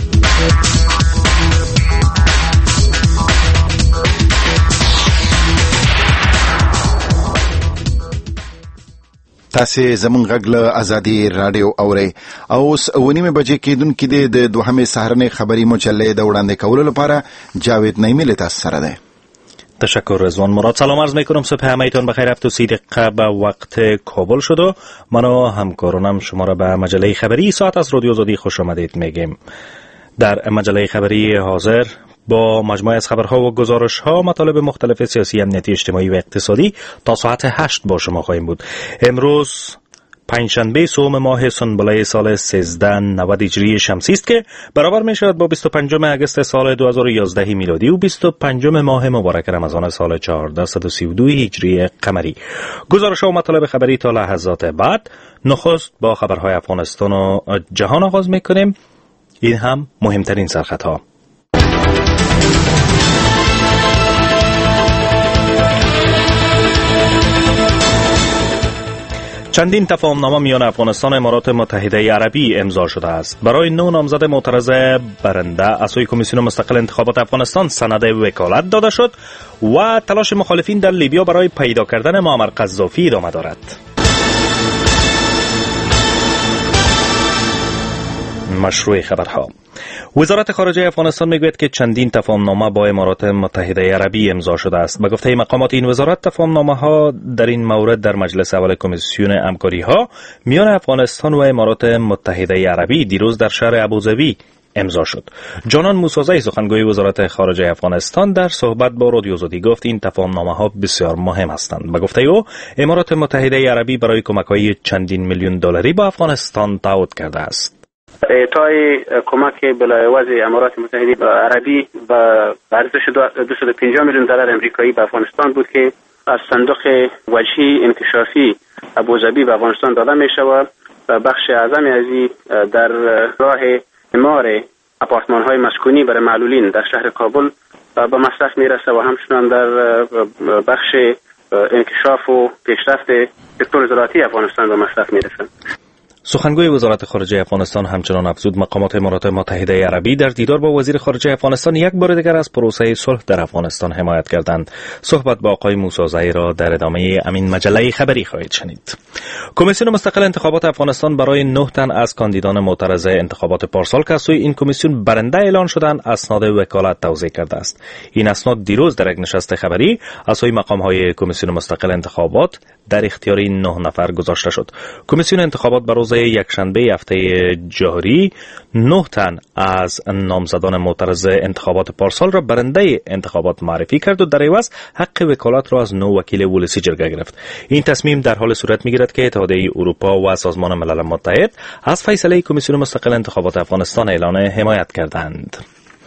S2: تاسې زمونږ غږ له ازادي راډیو اورئ او اوس اوه نیمې بجې کېدونکې دی. د دوهمې سهارنۍ خبري مجلې د وړاندې کولو لپاره جاوید نعیمی له تاسو سره دی.
S20: تشکر رضوان مراد. سلام عرض میکنم، صبح همه‌تان بخیر. هفت و سی دقیقه به وقت کابل شد و من و همکارانم شما را به مجله خبری ساعت از رادیو آزادی خوش آمدید میگیم. در مجله خبری حاضر با مجموعه از خبرها و گزارش‌ها مطالب مختلف سیاسی، امنیتی، اجتماعی و اقتصادی تا ساعت هشت با شما خواهیم بود. امروز پنجشنبه سوم ماه سنبله سال سیزده نود هجری شمسی است که برابر می شود با بیست و پنجم اگست سال دو هزار و یازده میلادی و بیست و پنجم ماه مبارک رمضان سال چهارده صد و سی و دو هجری قمری. گزارش‌ها و مطالب خبری تا لحظات بعد. نخست با خبرهای افغانستان و جهان آغاز می‌کنیم. این هم مهمترین سرخطها. چندین تفاهمنامه میان افغانستان و امارات متحده عربی امضا شده است. برای نو نامزد معترض برنده از سوی کمیسیون مستقل انتخابات افغانستان سند وکالت داده شد و تلاش مخالفین در لیبیا برای پیدا کردن معمر قذافی ادامه دارد. مشروع خبرها. وزارت خارجه افغانستان میگوید که چندین تفاهمنامه با امارات متحده عربی امضا شده است. به گفته مقامات این وزارت، تفاهمنامه‌ها در این مورد در مجلس اول کمیسیون همکاری‌ها میان افغانستان و امارات متحده عربی دیروز در شهر ابوظبی امضا شد. جانان موسازی، سخنگوی وزارت خارجه افغانستان، در صحبت با رادیو آزادی گفت این تفاهمنامه‌ها بسیار مهم هستند. به گفته او، امارات متحده عربی برای کمک‌های چندین میلیون دلاری با افغانستان تعهد کرده است.
S13: اعطای کمک بلایوز امارات متحده عربی به ارزش دویست و پنجاه میلیون دلار امریکایی به افغانستان بود که از صندوق وجهی انکشافی ابوظبی به افغانستان داده می شود و بخش اعظمی از این در راه اعمار آپارتمان های مسکونی برای معلولین در شهر کابل به مصرف می رسد و همچنان در بخش انکشاف و پیشرفت سکتور زراعتی افغانستان به مصرف می رسد.
S20: سخنگوی وزارت خارجه افغانستان همچنان افزود مقامات امارات متحده عربی در دیدار با وزیر خارجه افغانستان یک بار دیگر از پروسه صلح در افغانستان حمایت کردند. صحبت با آقای موسازی را در ادامه امین مجله خبری خواهید شنید. کمیسیون مستقل انتخابات افغانستان برای نه تن از کاندیدان معترض انتخابات پارسال که از سوی این کمیسیون برنده اعلان شدند اسناد وکالت توزیع کرده است. این اسناد دیروز در یک نشست خبری از سوی مقام‌های کمیسیون مستقل انتخابات در اختیار این نه نفر گذاشته شد. کمیسیون انتخابات بر روز یکشنبه هفته جاری نه تن از نامزدان معترض انتخابات پارسال را برنده انتخابات معرفی کرد و در عوض حق وکالت را از نو وکیل ولسی جرگه گرفت. این تصمیم در حال صورت می‌گیرد که اتحادیه اروپا و سازمان ملل متحد از فیصله کمیسیون مستقل انتخابات افغانستان اعلان حمایت کردند.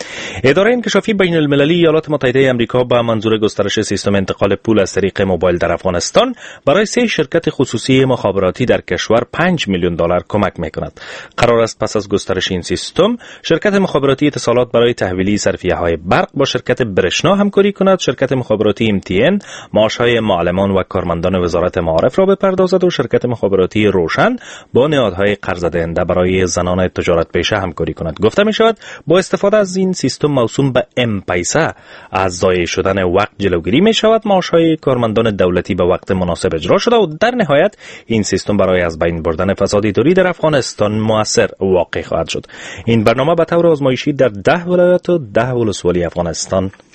S20: اداره انکشافی بین المللی ایالات متحده آمریکا با منظور گسترش سیستم انتقال پول از طریق موبایل در افغانستان برای سه شرکت خصوصی مخابراتی در کشور پنج میلیون دلار کمک می‌کند. قرار است پس از گسترش این سیستم شرکت مخابراتی اتصالات برای تحویلی صرفیه‌های برق با شرکت برشنا همکاری کند، شرکت مخابراتی ام تی ان معاش‌های معلمان و کارمندان وزارت معارف را بپردازد و شرکت مخابراتی روشن با نهادهای قرض دهنده برای زنان تجارت پیشه همکاری کند. گفته می‌شود با استفاده از این سیستم موسوم به ام پیسا از ضایع شدن وقت جلوگیری می شود، معاش‌های کارمندان دولتی به وقت مناسب اجرا شده و در نهایت این سیستم برای از بین بردن فساد اداری در افغانستان مؤثر واقع خواهد شد. این برنامه به طور آزمایشی در ده ولایت و ده ولسوالی افغانستان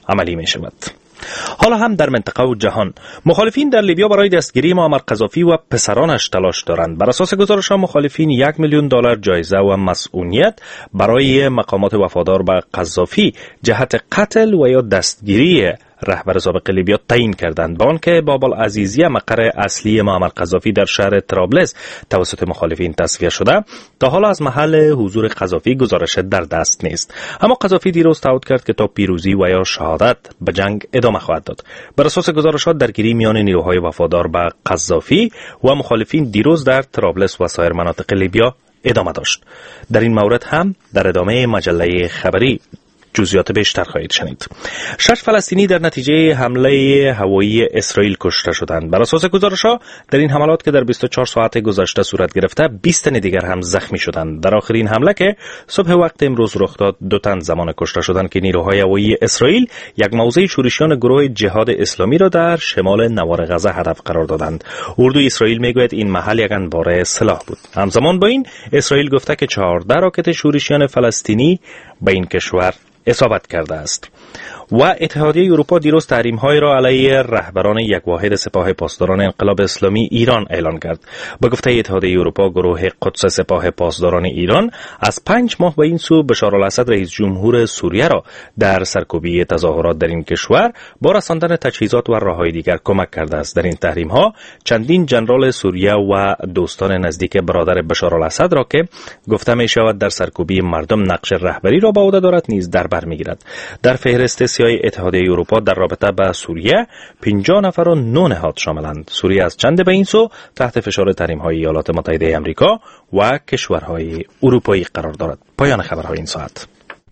S20: عملی می شود. حالا هم در منطقه و جهان مخالفین در لیبیا برای دستگیری معمر قذافی و پسرانش تلاش دارند. بر اساس گزارش‌ها مخالفین یک میلیون دلار جایزه و مسئولیت برای مقامات وفادار به قذافی جهت قتل و یا دستگیری رهبر سابق لیبیا تعیین کردند. با آنکه باب العزیزیه مقر اصلی معمر قذافی در شهر طرابلس توسط مخالفین تصفیه شده، تا حالا از محل حضور قذافی گزارش در دست نیست. اما قذافی دیروز تعهد کرد که تا پیروزی و یا شهادت به جنگ ادامه خواهد داد. بر اساس گزارشات درگیری میان نیروهای وفادار به قذافی و مخالفین دیروز در طرابلس و سایر مناطق لیبیا ادامه داشت. در این مورد هم در ادامه مجله خبری جزئیات بیشتر خواهید شنید. شش فلسطینی در نتیجه حمله هوایی اسرائیل کشته شدند. بر اساس گزارش‌ها در این حملات که در بیست و چهار ساعت گذشته صورت گرفته، بیست تن دیگر هم زخمی شدند. در آخرین حمله که صبح وقت امروز رخ داد، دو تن زمان کشته شدند که نیروهای هوایی اسرائیل یک موضع شورشیان گروه جهاد اسلامی را در شمال نوار غزه هدف قرار دادند. اردوی اسرائیل میگوید این محل یک انبار سلاح بود. همزمان با این اسرائیل گفته که چهارده راکت شورشیان فلسطینی به این کشور اصابت کرده است. و اتحادیه اروپا دیروز تحریم‌های را علیه رهبران یک واحد سپاه پاسداران انقلاب اسلامی ایران اعلان کرد. با گفته اتحادیه اروپا، گروه قدس سپاه پاسداران ایران از پنج ماه به این سو بشار الاسد رئیس جمهور سوریه را در سرکوبی تظاهرات در این کشور با رساندن تجهیزات و راه‌های دیگر کمک کرده است. در این تحریم‌ها چندین ژنرال سوریه و دوستان نزدیک برادر بشار الاسد را که گفته می‌شود در سرکوبی مردم نقش رهبری را به عهده دارد نیز در بر می‌گیرد. در فهرست سیاه اتحادیه اروپا در رابطه با سوریه پنجاه نفر و نه نهاد شاملند. سوریه از چند به این سو تحت فشار تحریم‌های ایالات متحده آمریکا و کشورهای اروپایی قرار دارد. پایان خبرهای این ساعت.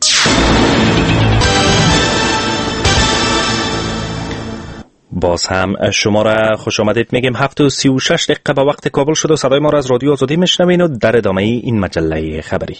S20: باز هم شما را خوش آمدید میگیم. هفت و سی و شش دقیقه به وقت کابل شد و صدای ما را از رادیو آزادی میشنوین و در ادامه این مجله خبری.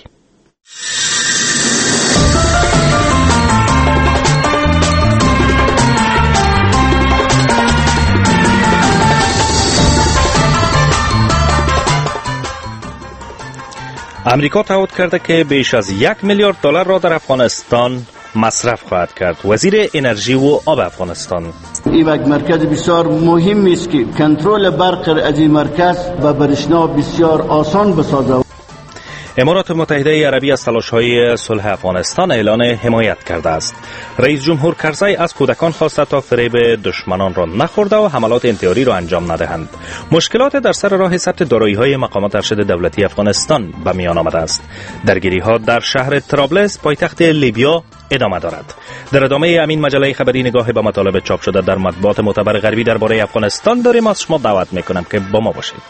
S20: امریکا تعهد کرده که بیش از یک میلیارد دلار را در افغانستان مصرف خواهد کرد. وزیر انرژی و آب افغانستان:
S5: این یک مرکز بسیار مهم است که کنترل برق از این مرکز به برشنا بسیار آسان بسازد.
S20: امارات متحده عربی از تلاش‌های صلح افغانستان اعلان حمایت کرده است. رئیس جمهور کرزی از کودکان خواسته تا فریب دشمنان را نخورده و حملات انتحاری را انجام ندهند. مشکلات در سر راه ثبت دارایی‌های مقامات ارشد دولتی افغانستان به میان آمده است. درگیری‌ها در شهر طرابلس پایتخت لیبیا ادامه دارد. در ادامه همین مجله خبری نگاه به مطالب چاپ شده در مطبوعات معتبر غربی درباره افغانستان داریم. از شما دعوت می‌کنم که با ما باشید.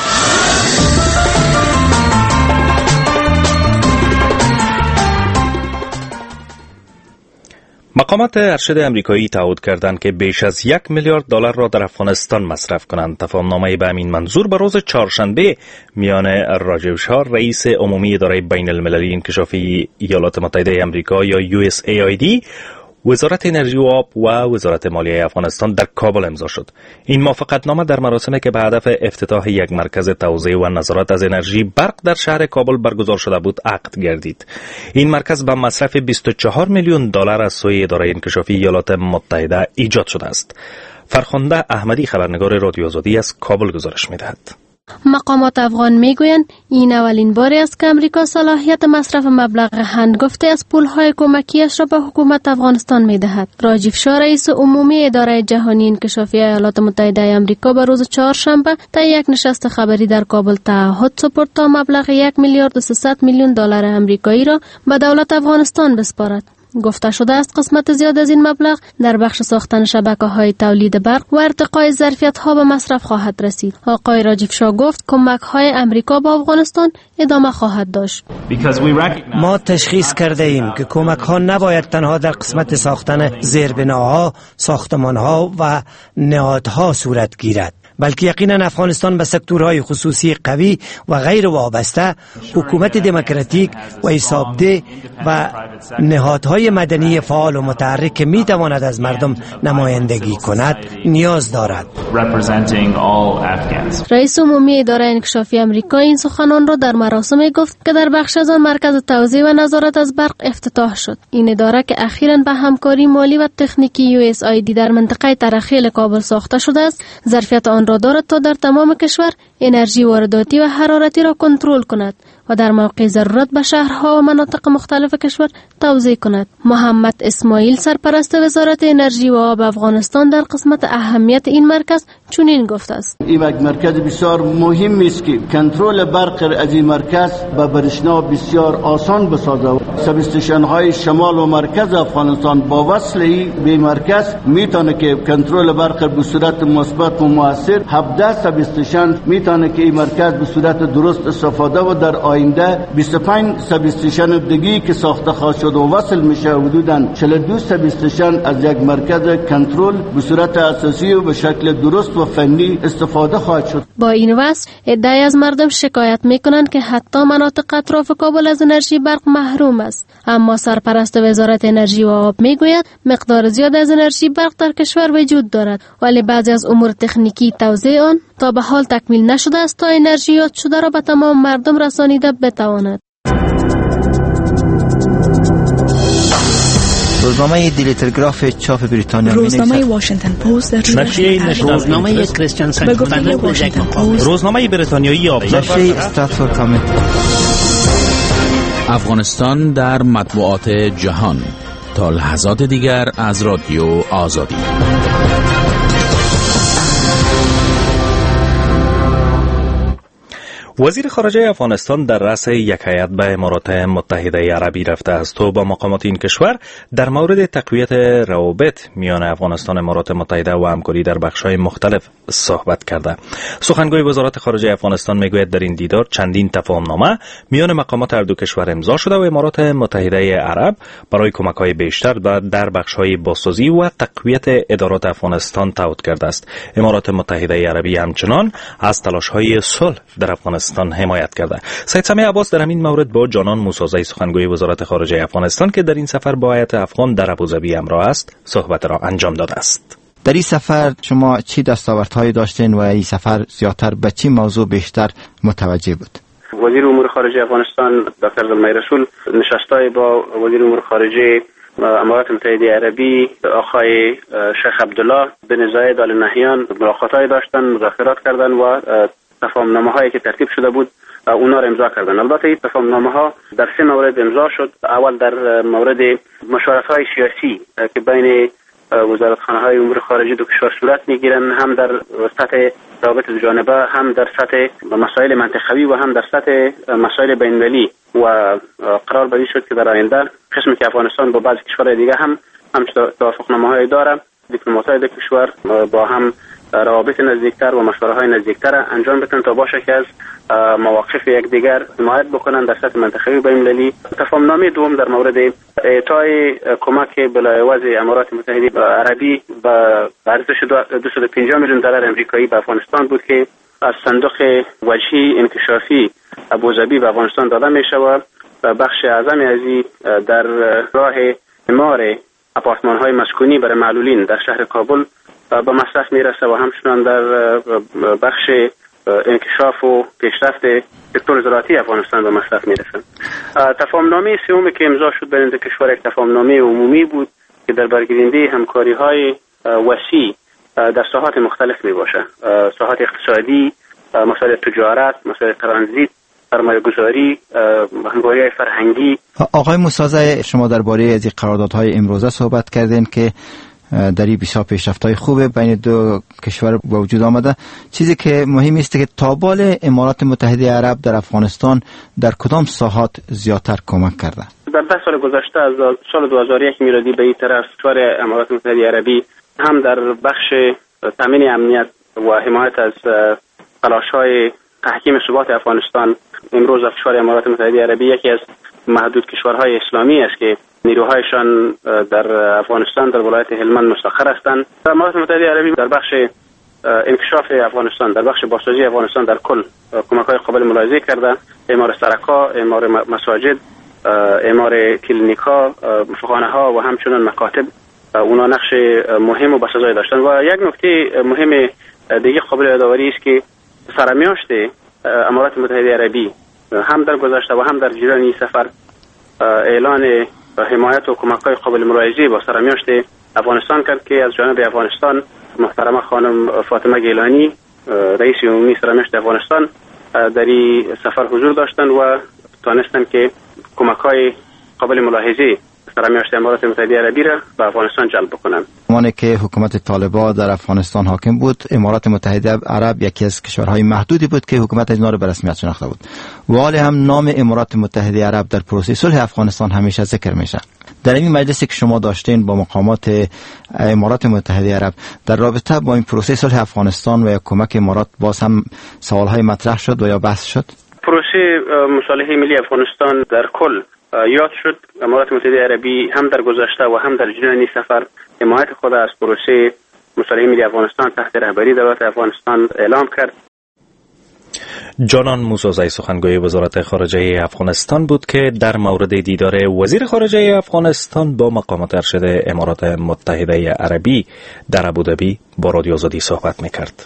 S20: مقامات ارشد امریکایی تعهد کردند که بیش از یک میلیارد دلار را در افغانستان مصرف کنند. تفاهمنامه به همین منظور به روز چهارشنبه میان راجیو شاه، رئیس عمومی اداره بین المللی انکشافی ایالات متحده آمریکا یا یو اس ای آی دی، وزارت انرژی و آب و وزارت مالیه افغانستان در کابل امضا شد. این موافقتنامه در مراسمی که به هدف افتتاح یک مرکز توزیع و نظارت از انرژی برق در شهر کابل برگزار شده بود عقد گردید. این مرکز با مصرف بیست و چهار میلیون دلار از سوی اداره انکشافی ایالات متحده ایجاد شده است. فرخنده احمدی، خبرنگار رادیو آزادی، از کابل گزارش می‌دهد.
S21: مقامات افغان میگویند این اولین باری است که امریکا صلاحیت مصرف مبلغ هنگفته از پولهای کمکیش را به حکومت افغانستان میدهد. راجیو شاه، رئیس عمومی اداره جهانی انکشافی ایالات متحده آمریکا، به روز چهارشنبه در یک نشست خبری در کابل تعهد سپرد تا مبلغ یک میلیارد و سیصد میلیون دلار امریکایی را به دولت افغانستان بسپارد. گفته شده است قسمت زیاد از این مبلغ در بخش ساختن شبکه‌های تولید برق و ارتقای ظرفیت‌ها به مصرف خواهد رسید. آقای راجیو شاه گفت کمک‌های امریکا به افغانستان ادامه خواهد داشت.
S22: ما تشخیص کرده ایم که کمک‌ها نباید تنها در قسمت ساختن زیربناها، ساختمان‌ها و نهادها صورت گیرد، بلکه یقینا افغانستان به سکتورهای خصوصی قوی و غیر وابسته، حکومت دموکراتیک و حسابده و نهادهای مدنی فعال و متحرک که می تواند از مردم نمایندگی کند نیاز دارد.
S21: رئیس عمومی اداره انکشافی آمریکا این سخنان را در مراسم گفت که در بخش از آن مرکز توزیع و نظارت از برق افتتاح شد. این اداره که اخیراً به همکاری مالی و تکنیکی یو اس آی دی در منطقه ترخیل کابل ساخته شده است، ظرفیت آن را دارد تا در تمام کشور انرژی وارداتی و حرارتی را کنترل کند و در موقع ضرورت به شهرها و مناطق مختلف کشور توزیع کند. محمد اسماعیل سرپرست وزارت انرژی و آب افغانستان در قسمت اهمیت این مرکز چنین گفته است:
S5: این یک مرکز بسیار مهم است که کنترل برق از این مرکز به برشنا بسیار آسان بسازد. سب استیشن های شمال و مرکز افغانستان با وصل به مرکز میتونه که کنترل برق به صورت مثبت و مؤثر. هفده سب استیشن میتونه که این مرکز به صورت درست استفاده و در آینده بیست و پنج سب استیشن دیگه که ساخته خواهد شد و وصل میشه حدوداً چهل و دو سب استیشن از یک مرکز کنترل به صورت اساسی و به شکل درست و فنی استفاده خواهد شد.
S21: با این وضع عده‌ای از مردم شکایت میکنند که حتی مناطق اطراف کابل از انرژی برق محروم است. اما سرپرست وزارت انرژی و آب میگوید مقدار زیاد از انرژی برق در کشور وجود دارد، ولی بعضی از امور تکنیکی توزیع آن تا به حال تکمیل نشده است تا انرژی یاد شده را به تمام مردم رسانیده بتواند.
S3: روزنامه دیلی تلگراف چاپ بریتانیا،
S4: روزنامه واشنگتن پست،
S23: نشریه روزنامه کریستیان سنت، روزنامه بریتانیایی آب،
S3: نشریه استراتفورد کامنت.
S24: افغانستان در مطبوعات جهان تا لحظات دیگر از رادیو آزادی.
S20: وزیر خارجه افغانستان در رأس یک هیئت به امارات متحده عربی رفته است و با مقامات این کشور در مورد تقویت روابط میان افغانستان، امارات متحده و همکاری در بخش‌های مختلف صحبت کرده. سخنگوی وزارت خارجه افغانستان میگوید در این دیدار چندین تفاهمنامه میان مقامات هر دو کشور امضا شده و امارات متحده عرب برای کمک‌های بیشتر در بخش‌های بازسازی و تقویت ادارات افغانستان تعهد کرده است. امارات متحده عربی همچنان از تلاش‌های صلح در افغانستان حمایت کرده. سید سمیع عباس در همین مورد با جانان موسازی سخنگوی وزارت خارجه افغانستان که در این سفر با هیئت افغان در ابوظبی همراه است صحبت را انجام داده است.
S3: در این سفر شما چی دستاوردهایی داشتین و این سفر زیادتر به چی موضوع بیشتر متوجه بود؟
S13: وزیر امور خارجه افغانستان دکتر زلمای رسول نشستای با وزیر امور خارجه امارات متحده عربی آقای شیخ عبدالله بن زاید آل نهیان ملاقات‌های داشتن، مذاکرات کردن و تفاهمنامه هایی که ترتیب شده بود اونا را امضا کردن. البته این تفاهمنامه ها در سه مورد امضا شد. اول در مورد مشورت های سیاسی که بین وزارتخانه های امور خارجه دو کشور صورت میگیرن، هم در سطح روابط دو جانبه، هم در سطح مسائل منطقوی و هم در سطح مسائل بین‌المللی و قرار به این شد که در آینده قسمی که افغانستان با بعضی کشورهای دیگه هم هم توافقنامه های داره، دیپلمات‌های دو کشور با هم روابط نزدیکتر و مشوره‌های نزدیکتر انجام بدن تا باشه که از مواقف یکدیگر حمایت بکنن در سطح منطقه‌ای و بین‌المللی. تفاهمنامه دوم در مورد اعطای کمک بلایوز امارات متحده عربی به ارزش دویست و پنجاه میلیون دلار آمریکایی به افغانستان بود که از صندوق وجهی انکشافی ابوظبی به افغانستان داده میشه و بخش اعظمی از این در راه اعمار آپارتمان‌های مسکونی برای معلولین در شهر کابل به مصرف میرسه و همچنان در بخش انکشاف و پیشرفت سکتور زراعتی افغانستان به مصرف میرسه. تفاهمنامه سومی که امضا شد بین دو کشور یک تفاهمنامه عمومی بود که در برگیرنده همکاری‌های وسیع در ساحات مختلف می باشه، ساحات اقتصادی، مسائل تجارت، مسائل ترانزیت، سرمایه‌گذاری، همکاری‌های فرهنگی.
S3: آقای موسازی، شما درباره از این قراردادهای امروزه صحبت کردین که در این بسیار پیشرفت‌های خوبه بین دو کشور با وجود آمده. چیزی که مهم است که تابال امارات متحده عرب در افغانستان در کدام ساحات زیادتر کمک کرده؟
S13: در ده سال گذشته از سال دو هزار و یک میلادی به این طرف کشور امارات متحده عربی هم در بخش تامین امنیت و حمایت از تلاش‌های تحکیم ثبات افغانستان، امروز کشور امارات متحده عربی یکی از محدود کشورهای اسلامی است که نیروهایشان در افغانستان در ولایت هلمند مستقر هستند. امارات متحده عربی در بخش انکشاف افغانستان در بخش بازسازی افغانستان در کل کمک‌های قابل ملاحظه کرده. اعمار سرک‌ها، اعمار مساجد، اعمار کلینیک‌ها، خانه‌ها و همچنین مکاتب اونا نقش مهم و بسزای داشتن. و یک نکته مهم دیگه قابل یادآوری است که سرمیاشت امارات متحده عربی هم در گذشته و هم در جریان این سفر اعلان حمایت و کمک‌های قابل ملاحظه با سرمیاشت افغانستان کرد که از جانب افغانستان محترمه خانم فاطمه گیلانی رئیس عمومی سرمیاشت افغانستان در این سفر حضور داشتند و تانستن که کمک‌های قابل ملاحظه سرمیاشت امارات متحده عربی را به افغانستان جلب بکنند.
S3: زمانی که حکومت طالبان در افغانستان حاکم بود، امارات متحده عرب یکی از کشورهای محدودی بود که حکومت اینا رو به رسمیت شناخته بود. و حالا هم نام امارات متحده عرب در پروسه صلح افغانستان همیشه ذکر میشه. در این مجلسی که شما داشتین با مقامات امارات متحده عرب در رابطه با این پروسه صلح افغانستان و یا کمک امارات باز هم سوالهای مطرح شد و یا بحث شد؟
S13: پروسه مصالحه ملی افغانستان در کل یاد شد. امارات متحده عربی هم در گذشته و هم در جریان سفر حمایت خود از پروسه مصالحه ملی افغانستان تحت رهبری دولت افغانستان اعلام کرد.
S20: جانان موسوزی سخنگوی وزارت خارجه افغانستان بود که در مورد دیدار وزیر خارجه افغانستان با مقامات ارشد امارات متحده عربی در ابوظبی با رادیو آزادی صحبت میکرد.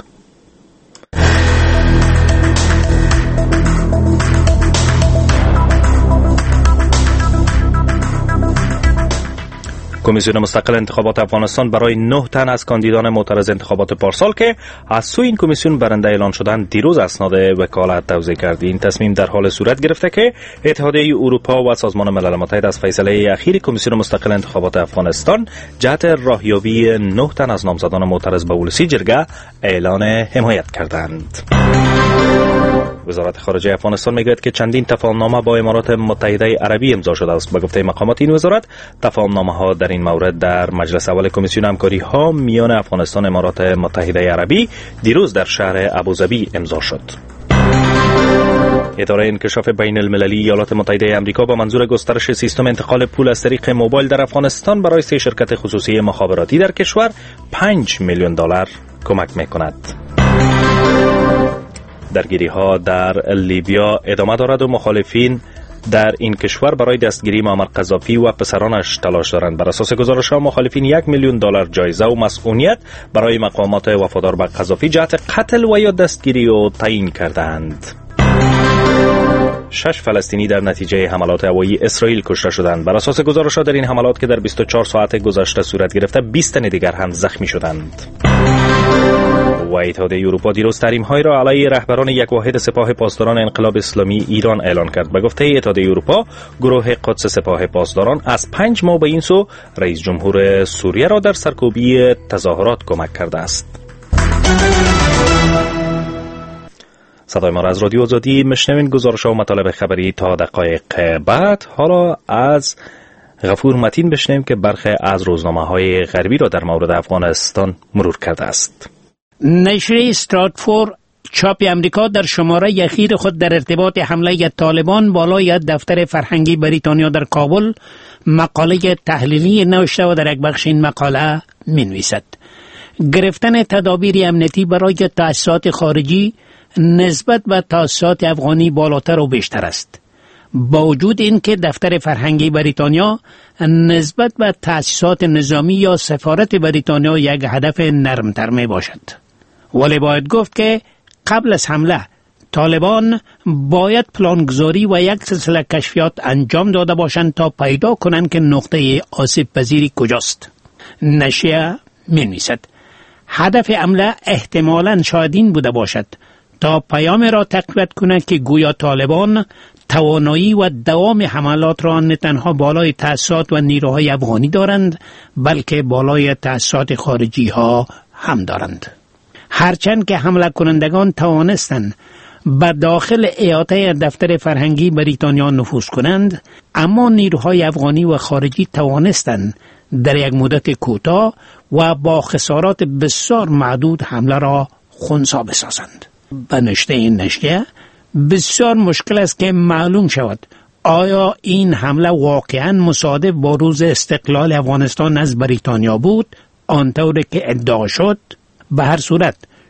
S20: کمیسیون مستقل انتخابات افغانستان برای نه تن از کاندیدان معترض انتخابات پارسال که از سوی این کمیسیون برنده اعلان شدند دیروز اسناد وکالت توزیع کرد. این تصمیم در حال صورت گرفته که اتحادیه اروپا و سازمان ملل متحد از فیصله اخیر کمیسیون مستقل انتخابات افغانستان جهت راهیابی نه تن از نامزدان معترض به ولسی جرگه اعلان حمایت کردند. وزارت خارجه افغانستان میگوید که چندین تفاهمنامه با امارات متحده عربی امضا شده است. به گفته مقامات این وزارت، تفاهمنامه ها در این مورد در مجلس اول کمیسیون همکاری ها میان افغانستان و امارات متحده عربی دیروز در شهر ابوظبی امضا شد. اداره انکشاف بین المللی ایالات متحده آمریکا با منظور گسترش سیستم انتقال پول از طریق موبایل در افغانستان برای سه شرکت خصوصی مخابراتی در کشور پنج میلیون دلار کمک میکند. درگیری ها در لیبیا ادامه دارد و مخالفین در این کشور برای دستگیری معمر قذافی و پسرانش تلاش دارند. بر اساس گزارش ها مخالفین یک میلیون دلار جایزه و مسئولیت برای مقامات وفادار به قذافی جهت قتل و یا دستگیری او تعیین کردند. شش فلسطینی در نتیجه حملات هوایی اسرائیل کشته شدند. بر اساس گزارش ها در این حملات که در بیست و چهار ساعت گذشته صورت گرفته بیست تن دیگر هم زخمی شدند. و اتحادیه اروپا دیروز تحریم‌های را علیه رهبران یک واحد سپاه پاسداران انقلاب اسلامی ایران اعلان کرد. به گفته اتحادیه اروپا، گروه قدس سپاه پاسداران از پنج ماه به این سو رئیس جمهور سوریه را در سرکوبی تظاهرات کمک کرده است. صدای ما را از رادیو آزادی میشنوین. گزارش و مطالب خبری تا دقایق بعد. حالا از غفور متین بشنویم که برخی از روزنامه‌های غربی را در مورد افغانستان مرور کرده است.
S1: نشر استراتفورد چاپ امریکا در شماره اخیر خود در ارتباط حمله طالبان بالای دفتر فرهنگی بریتانیا در کابل مقاله تحلیلی نوشته و در یک بخش این مقاله می‌نویسد: گرفتن تدابیر امنیتی برای تأسیسات خارجی نسبت به تأسیسات افغانی بالاتر و بیشتر است. با وجود اینکه دفتر فرهنگی بریتانیا نسبت به تأسیسات نظامی یا سفارت بریتانیا یک هدف نرمتر می باشد، ولی باید گفت که قبل از حمله طالبان باید پلانگذاری و یک سلسله کشفیات انجام داده باشند تا پیدا کنند که نقطه آسیب پذیری کجاست. نشریه می نویسد هدف حمله احتمالاً شاید این بوده باشد تا پیام را تقویت کند که گویا طالبان توانایی و دوام حملات را نه تنها بالای تأسیسات و نیروهای افغانی دارند، بلکه بالای تأسیسات خارجی ها هم دارند. هرچند که حمله کنندگان توانستند به داخل احاطه دفتر فرهنگی بریتانیا نفوذ کنند، اما نیروهای افغانی و خارجی توانستند در یک مدت کوتاه و با خسارات بسیار محدود حمله را خنثی بسازند. به نشته این نشریه بسیار مشکل است که معلوم شود آیا این حمله واقعا مصادف با روز استقلال افغانستان از بریتانیا بود آنطور که ادعا شد. به هر صورت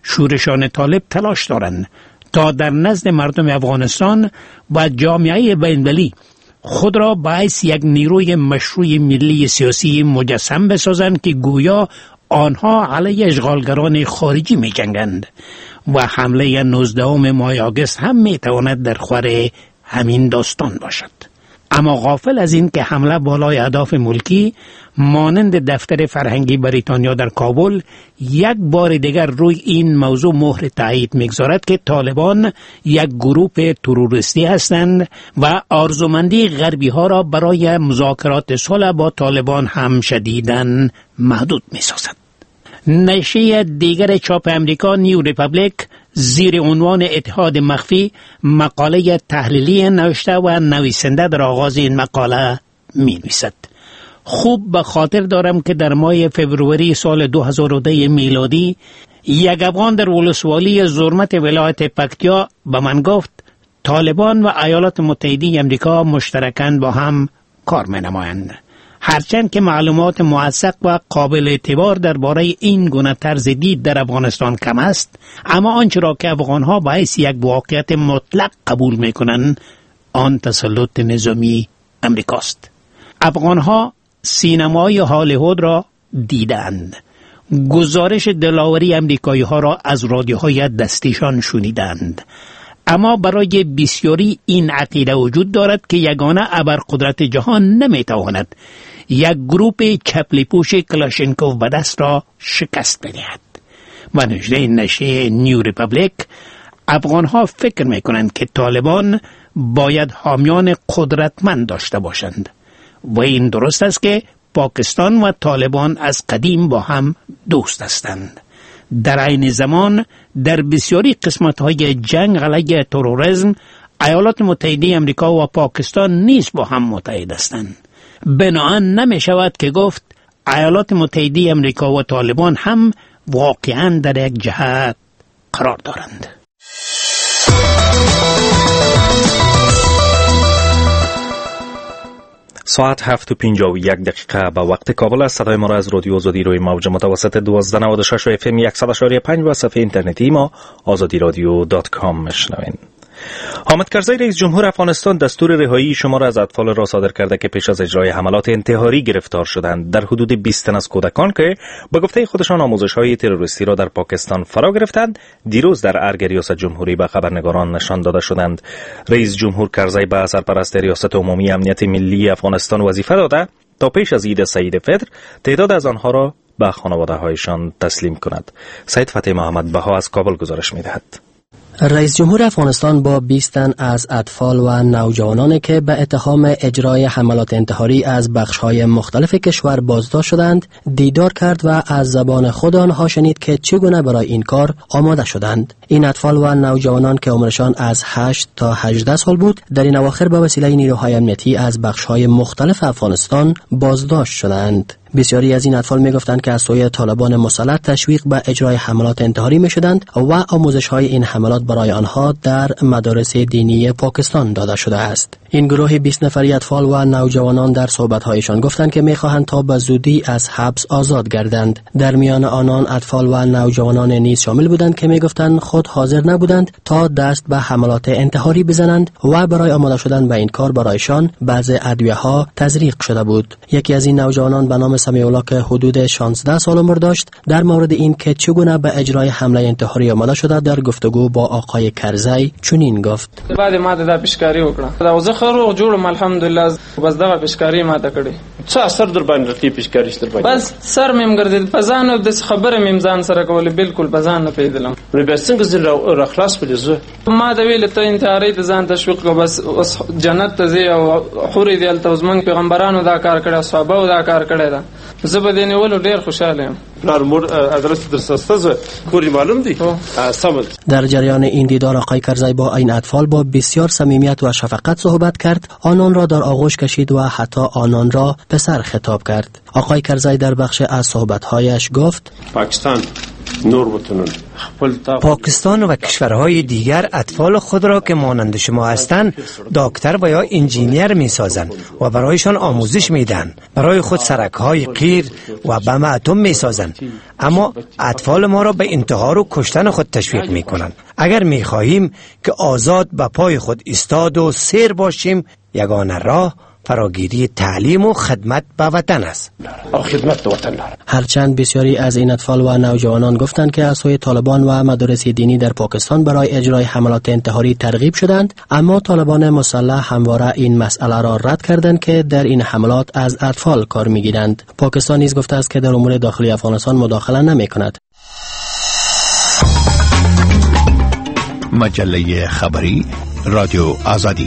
S1: شورشان طالب تلاش دارند تا در نزد مردم افغانستان و جامعه بین‌المللی خود را باعث یک نیروی مشروع ملی سیاسی مجسم بسازند که گویا آنها علیه اشغالگران خارجی می جنگند و حمله نوزدهم ماه آگوست هم می تواند در خور همین داستان باشد. اما غافل از این که حمله بالای اهداف ملکی مانند دفتر فرهنگی بریتانیا در کابل یک بار دیگر روی این موضوع مهر تایید می‌گذارد که طالبان یک گروه تروریستی هستند و آرزومندی غربی ها را برای مذاکرات صلح با طالبان هم شدیداً محدود می‌سازد. نشریه دیگر چاپ امریکا نیو ریپابلیک زیر عنوان اتحاد مخفی مقاله تحلیلی نوشته و نویسنده در آغاز این مقاله می نویسد: خوب به خاطر دارم که در ماه فوریه سال دو هزار و ده میلادی یک افغان در ولسوالی زرمت ولایت پکتیا به من گفت طالبان و ایالات متحده امریکا مشترکاً با هم کار می نمایند. هرچند که معلومات موثق و قابل اعتبار درباره این گونه طرز دید در افغانستان کم است، اما آنچه را که افغانها باعث یک واقعیت مطلق قبول می‌کنند آن تسلط نظامی امریکاست. افغانها سینمای هالیوود را دیدند، گزارش دلاوری امریکایی ها را از رادیوهای دستیشان شنیدند، اما برای بسیاری این عقیده وجود دارد که یگانه ابرقدرت جهان نمیتواند یک گروه چپلی پوش کلاشینکوف به دست را شکست بدهد. و نشریه نشریه نیو ریپابلیک افغانها فکر میکنند که طالبان باید حامیان قدرتمند داشته باشند و این درست است که پاکستان و طالبان از قدیم با هم دوست هستند. در عین زمان در بسیاری قسمت‌های جنگ علیه تروریسم ایالات متحده امریکا و پاکستان نیز با هم متحد هستند. بنابراین نمی شود که گفت ایالات متحده امریکا و طالبان هم واقعاً در یک جهت قرار دارند.
S20: ساعت هفت و پنجاه و یک دقیقه به وقت کابل است. صدای ما را از رادیو آزادی روی موج متوسط دوازده نود و شش و اف ام صد و پنج و صفحه اینترنتی ما آزادی رادیو دات کام میشنوین. حامد کرزی رئیس جمهور افغانستان دستور رهایی شما را از اطفال را صادر کرده که پیش از اجرای حملات انتحاری گرفتار شدند. در حدود بیست تن از کودکان که به گفته خودشان آموزش‌های تروریستی را در پاکستان فرا گرفتند، دیروز در ارگ ریاست جمهوری به خبرنگاران نشان داده شدند. رئیس جمهور کرزی به سرپرست ریاست عمومی امنیت ملی افغانستان وظیفه داده تا پیش از عید سعید فطر تعداد از آنها را به خانواده‌هایشان تسلیم کند. سید فتح محمد بها از کابل گزارش می‌دهد.
S7: رئیس جمهور افغانستان با بیست تن از اطفال و نوجوانانی که به اتهام اجرای حملات انتحاری از بخش‌های مختلف کشور بازداشت شدند دیدار کرد و از زبان خود آنها شنید که چگونه برای این کار آماده شدند. این اطفال و نوجوانان که عمرشان از هشت تا هجده سال بود در این اواخر به وسیله نیروهای امنیتی از بخش‌های مختلف افغانستان بازداشت شدند. بسیاری از این اطفال می‌گفتند که از سوی طالبان مسلط تشویق به اجرای حملات انتحاری می‌شدند و آموزش‌های این حملات برای آنها در مدارس دینی پاکستان داده شده است. این گروه بیست نفری اطفال و نوجوانان در صحبت‌هایشان گفتند که می‌خواهند تا به زودی از حبس آزاد گردند. در میان آنان اطفال و نوجوانان نیز شامل بودند که می‌گفتند خود حاضر نبودند تا دست به حملات انتحاری بزنند و برای آماده شدن به این کار برایشان بعضی ادویه‌ها تزریق شده بود. یکی از این نوجوانان به نام سمیع الله که حدود شانزده سال عمر داشت در مورد این که چگونه به اجرای حمله انتحاری آماده شده در گفتگو با آقای کرزی چنین گفت:
S8: بعد ما د پیشکاری وکړه دا زه خو جوړم الحمدلله بس دا پیشکاری ما ته کړی
S9: څه اثر در باندې رتی پیشکاری در باندې
S8: بس سر مم ګرځید پزانو د خبره مم ځان سره کول بالکل پزان نه پیدلم
S9: نو بیا څنګه زه را خلاص پدې زه
S8: ما دا ویل ته انتحاری ته ځان تشویق کو بس جنت ته زی او خوري دی التوزمن پیغمبرانو دا کار کړی صحابه دا کار کړی دا زه به دې نیولو ډیر خوشاله یم.
S9: پلار مور ادرس در سستازه کوری معلوم دی سمد.
S7: در جریان این دیدار آقای کرزی با این اطفال با بسیار صمیمیت و شفقت صحبت کرد، آنان را در آغوش کشید و حتی آنان را پسر خطاب کرد. آقای کرزی در بخش از صحبت‌هایش گفت:
S9: پاکستان نور وطنون
S22: پاکستان و کشورهای دیگر اطفال خود را که مانند شما هستند دکتر و یا انجینیر می سازند و برایشان آموزش می دهند. برای خود سرک‌های قیر و بم اتم می سازند کنند، اما اطفال ما را به انتحار و کشتن خود تشویق می کنند. اگر می خواهیم که آزاد به پای خود ایستاد و سیر باشیم، یگانه راه فراگیری تعلیم و خدمت به وطن است.
S6: خدمت به وطن.
S7: هرچند بسیاری از این اطفال و نوجوانان گفتند که از سوی طالبان و مدارس دینی در پاکستان برای اجرای حملات انتحاری ترغیب شدند، اما طالبان مسلح همواره این مسئله را رد کردند که در این حملات از اطفال کار می‌گیرند. پاکستان نیز گفته است که در امور داخلی افغانستان مداخله نمی‌کند.
S24: مجله خبری رادیو آزادی.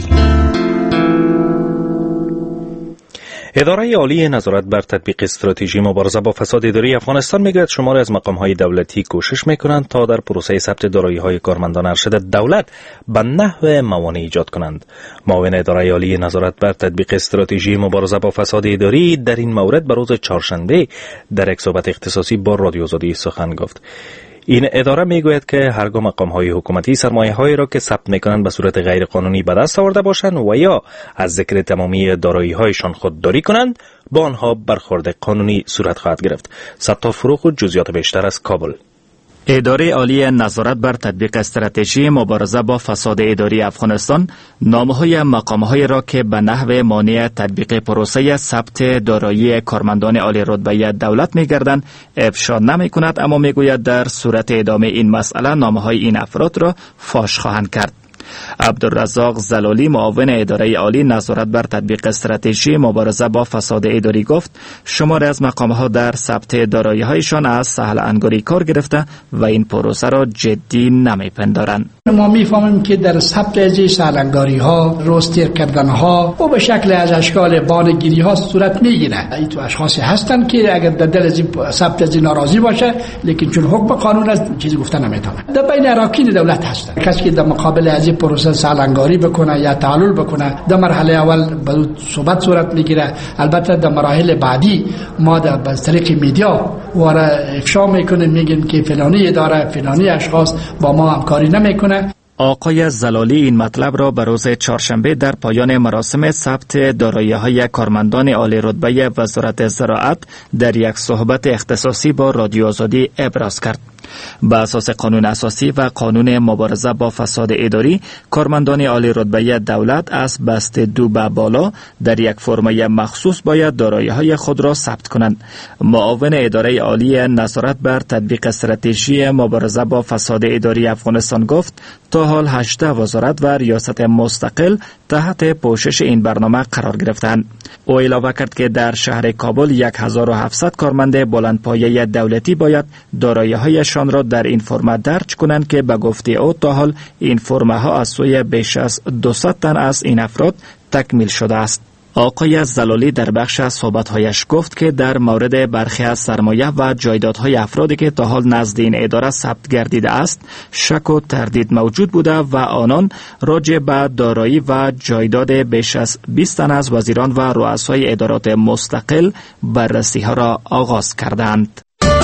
S20: اداره عالی نظارت بر تطبیق استراتژی مبارزه با فساد اداری افغانستان میگوید شماری از مقام‌های دولتی کوشش میکنند تا در پروسه ثبت دارایی‌های کارمندان ارشد دولت به نحو موانع ایجاد کنند. معاون اداره عالی نظارت بر تطبیق استراتژی مبارزه با فساد اداری در این مورد به روز چهارشنبه در یک صحبت اختصاصی با رادیو آزادی سخن گفت. این اداره میگوید که هرگاه مقام‌های حکومتی سرمایه‌هایی را که ثبت می‌کنند به صورت غیر قانونی به دست آورده باشند و یا از ذکر تمامی دارایی‌هایشان خودداری کنند، با آنها برخورد قانونی صورت خواهد گرفت. ستار فروغ و جزئیات بیشتر از کابل.
S10: اداره عالی نظارت بر تطبیق استراتژی مبارزه با فساد اداری افغانستان نامه‌های مقام‌های را که به نحو مانع تطبیق پروسه ثبت دارایی کارمندان عالی رتبه دولت می‌گردند افشا نمی‌کند، اما می‌گوید در صورت ادامه این مسئله نامه‌های این افراد را فاش خواهند کرد. عبدالرزاق زلالی معاون اداره عالی نظارت بر تطبیق استراتژی مبارزه با فساد اداری گفت شماری از مقام‌ها در ثبت دارایی‌هایشان از سهل انگاری کار گرفته و این پروسه را جدی نمی‌پندارند.
S11: ما می‌فهمیم که در ثبت از سهل انگاری‌ها، روستر کردن‌ها و به شکل از اشکال بانگیری‌ها صورت می‌گیره. این تو اشخاصی هستند که اگر در دل از ثبت از ناراضی باشه، لیکن چون حکم قانون است چیزی گفته نمی‌تونه. در بین اراکین دولت هست. کسی که در مقابل از پروسه سالانگاری بکنه یا تعلل بکنه، در مرحله اول به صحبت صورت میگیره. البته در مراحل بعدی ما در از طریق میدیا واره افشا میکنیم، میگیم که فلانی اداره فلانی اشخاص با ما همکاری نمیکنه.
S10: آقای زلالی این مطلب را به روز چهارشنبه در پایان مراسم ثبت دارایی‌های کارمندان عالی رتبه وزارت زراعت در یک صحبت اختصاصی با رادیو آزادی ابراز کرد. به اساس قانون اساسی و قانون مبارزه با فساد اداری، کارمندان عالی رتبه دولت از بست دو به بالا در یک فرمه مخصوص باید دارایی‌های خود را ثبت کنند. معاون اداره عالی نظارت بر تطبیق استراتژی مبارزه با فساد اداری افغانستان گفت تا حال هجده وزارت و ریاست مستقل تحت پوشش این برنامه قرار گرفتند. او علاوه کرد که در شهر کابل هزار و هفتصد کارمند بلندپایه دولتی باید دارایی‌هایشان را در این فرم درج کنند که به گفته او تا حال این فرمه ها از سوی بیش از دویست تن از این افراد تکمیل شده است. آقای زلالی در بخش از صحبت‌هایش گفت که در مورد برخی از سرمایه و جایدادهای افرادی که تا حال نزد این اداره ثبت گردیده است شک و تردید موجود بوده و آنان راجع به دارایی و جایداد بیش از بیست تن از وزیران و رؤسای ادارات مستقل بررسی‌ها را آغاز کردند.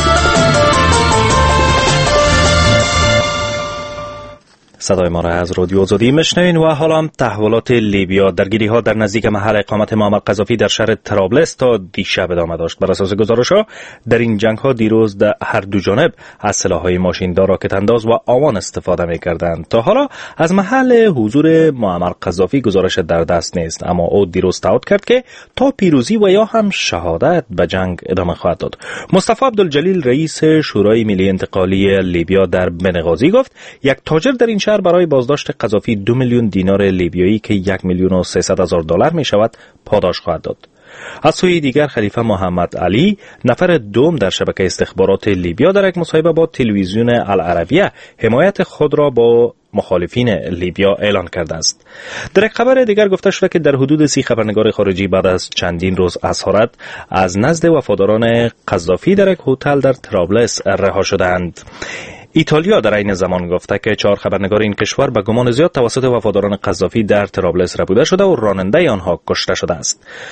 S20: صدای ما را از رادیو آزادی میشنوین و حالا هم تحولات لیبیا. درگیری ها در نزدیک محل اقامت معمر قذافی در شهر طرابلس تا دیشب ادامه داشت. بر اساس گزارش ها در این جنگ ها دیروز در هر دو جانب از سلاح‌های ماشیندار، راکت انداز و آوان استفاده می‌کردند. تا حالا از محل حضور معمر قذافی گزارش در دست نیست، اما او دیروز تعهد کرد که تا پیروزی و یا هم شهادت به جنگ ادامه خواهد داد. مصطفی عبدالجلیل رئیس شورای ملی انتقالی لیبیا در بنغازی گفت یک تاجر در این شهر برای بازداشت قذافی دو میلیون دینار لیبیایی که یک میلیون و سیصد هزار دلار می شود پاداش خواهد داد. از سوی دیگر خلیفه محمد علی نفر دوم در شبکه استخبارات لیبیا در یک مصاحبه با تلویزیون العربیه حمایت خود را با مخالفین لیبیا اعلان کرده است. در یک خبر دیگر گفته شده که در حدود سی خبرنگار خارجی بعد از چندین روز اسارت از نزد وفاداران قذافی در یک هتل در طرابلس رها شدند. ایتالیا در این زمان گفته که چهار خبرنگار این کشور به گمان زیاد توسط وفاداران قذافی در طرابلس ربوده شده و راننده آنها کشته شده است.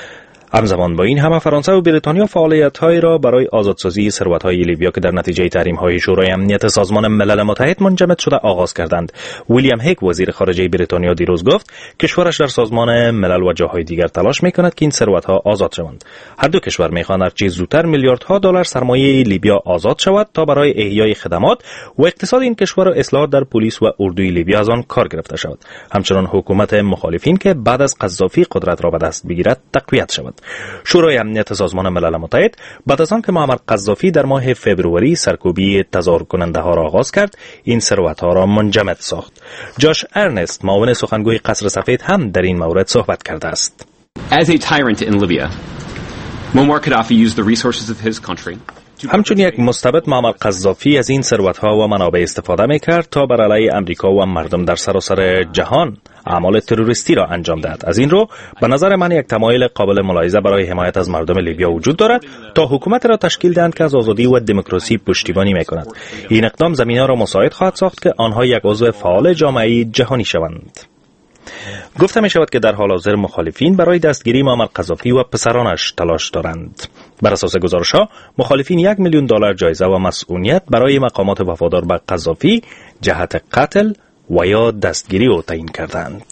S20: همزمان با این همه فرانسه و بریتانیا فعالیت‌هایی را برای آزادسازی ثروت‌های لیبیا که در نتیجه تحریم‌های شورای امنیت سازمان ملل متحد منجمد شده آغاز کردند. ویلیام هیک وزیر خارجه بریتانیا دیروز گفت کشورش در سازمان ملل و جاهای دیگر تلاش می‌کند که این ثروت‌ها آزاد شوند. هر دو کشور می‌خواهند هرچه زودتر میلیاردها دلار سرمایه لیبیا آزاد شود تا برای احیای خدمات و اقتصاد این کشور و اصلاح در پلیس و اردوی لیبیا از آن کار گرفته شود. همچنان حکومت مخالفین که بعد از قذافی قدرت را به دست بگیرد تقویت شود. شورای امنیت سازمان ملل متحد بعد از آن که معمر قذافی در ماه فوریه سرکوبی تظاهر کننده ها را آغاز کرد این ثروت ها را منجمد ساخت. جاش ارنست معاون سخنگوی قصر سفید هم در این مورد صحبت کرده است.
S6: As a tyrant in Libya, Muammar Gaddafi used the resources of his country.
S20: همچون یک مستبد معمر قذافی از این ثروت‌ها و منابع استفاده می‌کرد تا بر علیه امریکا و مردم در سراسر جهان اعمال تروریستی را انجام دهد. از این رو به نظر من یک تمایل قابل ملاحظه برای حمایت از مردم لیبیا وجود دارد تا حکومت را تشکیل دهند که از آزادی و دموکراسی پشتیبانی می‌کند. این اقدام زمینه را مساعد خواهد ساخت که آنها یک عضو فعال جامعه جهانی شوند. گفته می شود که در حال حاضر مخالفین برای دستگیری معمر قذافی و پسرانش تلاش دارند. بر اساس گزارش‌ها مخالفین یک میلیون دلار جایزه و مسئولیت برای مقامات وفادار به قذافی جهت قتل و یا دستگیری او تعیین کردند.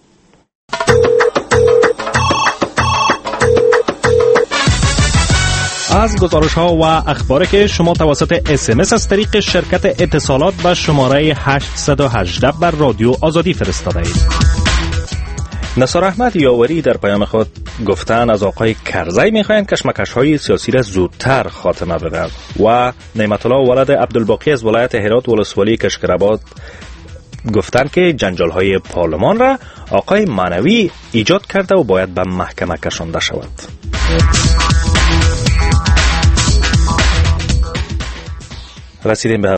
S20: از گزارش‌ها و اخباری که شما توسط اس ام اس از طریق شرکت اتصالات به شماره هشت یک هشت بر رادیو آزادی فرستاده اید. نصار احمد یاوری در پیام خود گفتن از آقای کرزی می‌خواهند کشمکش‌های سیاسی را زودتر خاتمه بدهد و نعمت الله ولد عبدالباقی از ولایت هرات ولسوالی کشکرآباد گفتند که جنجال‌های پارلمان را آقای معنوی ایجاد کرده و باید به محکمه کشانده شود. رسیدیم به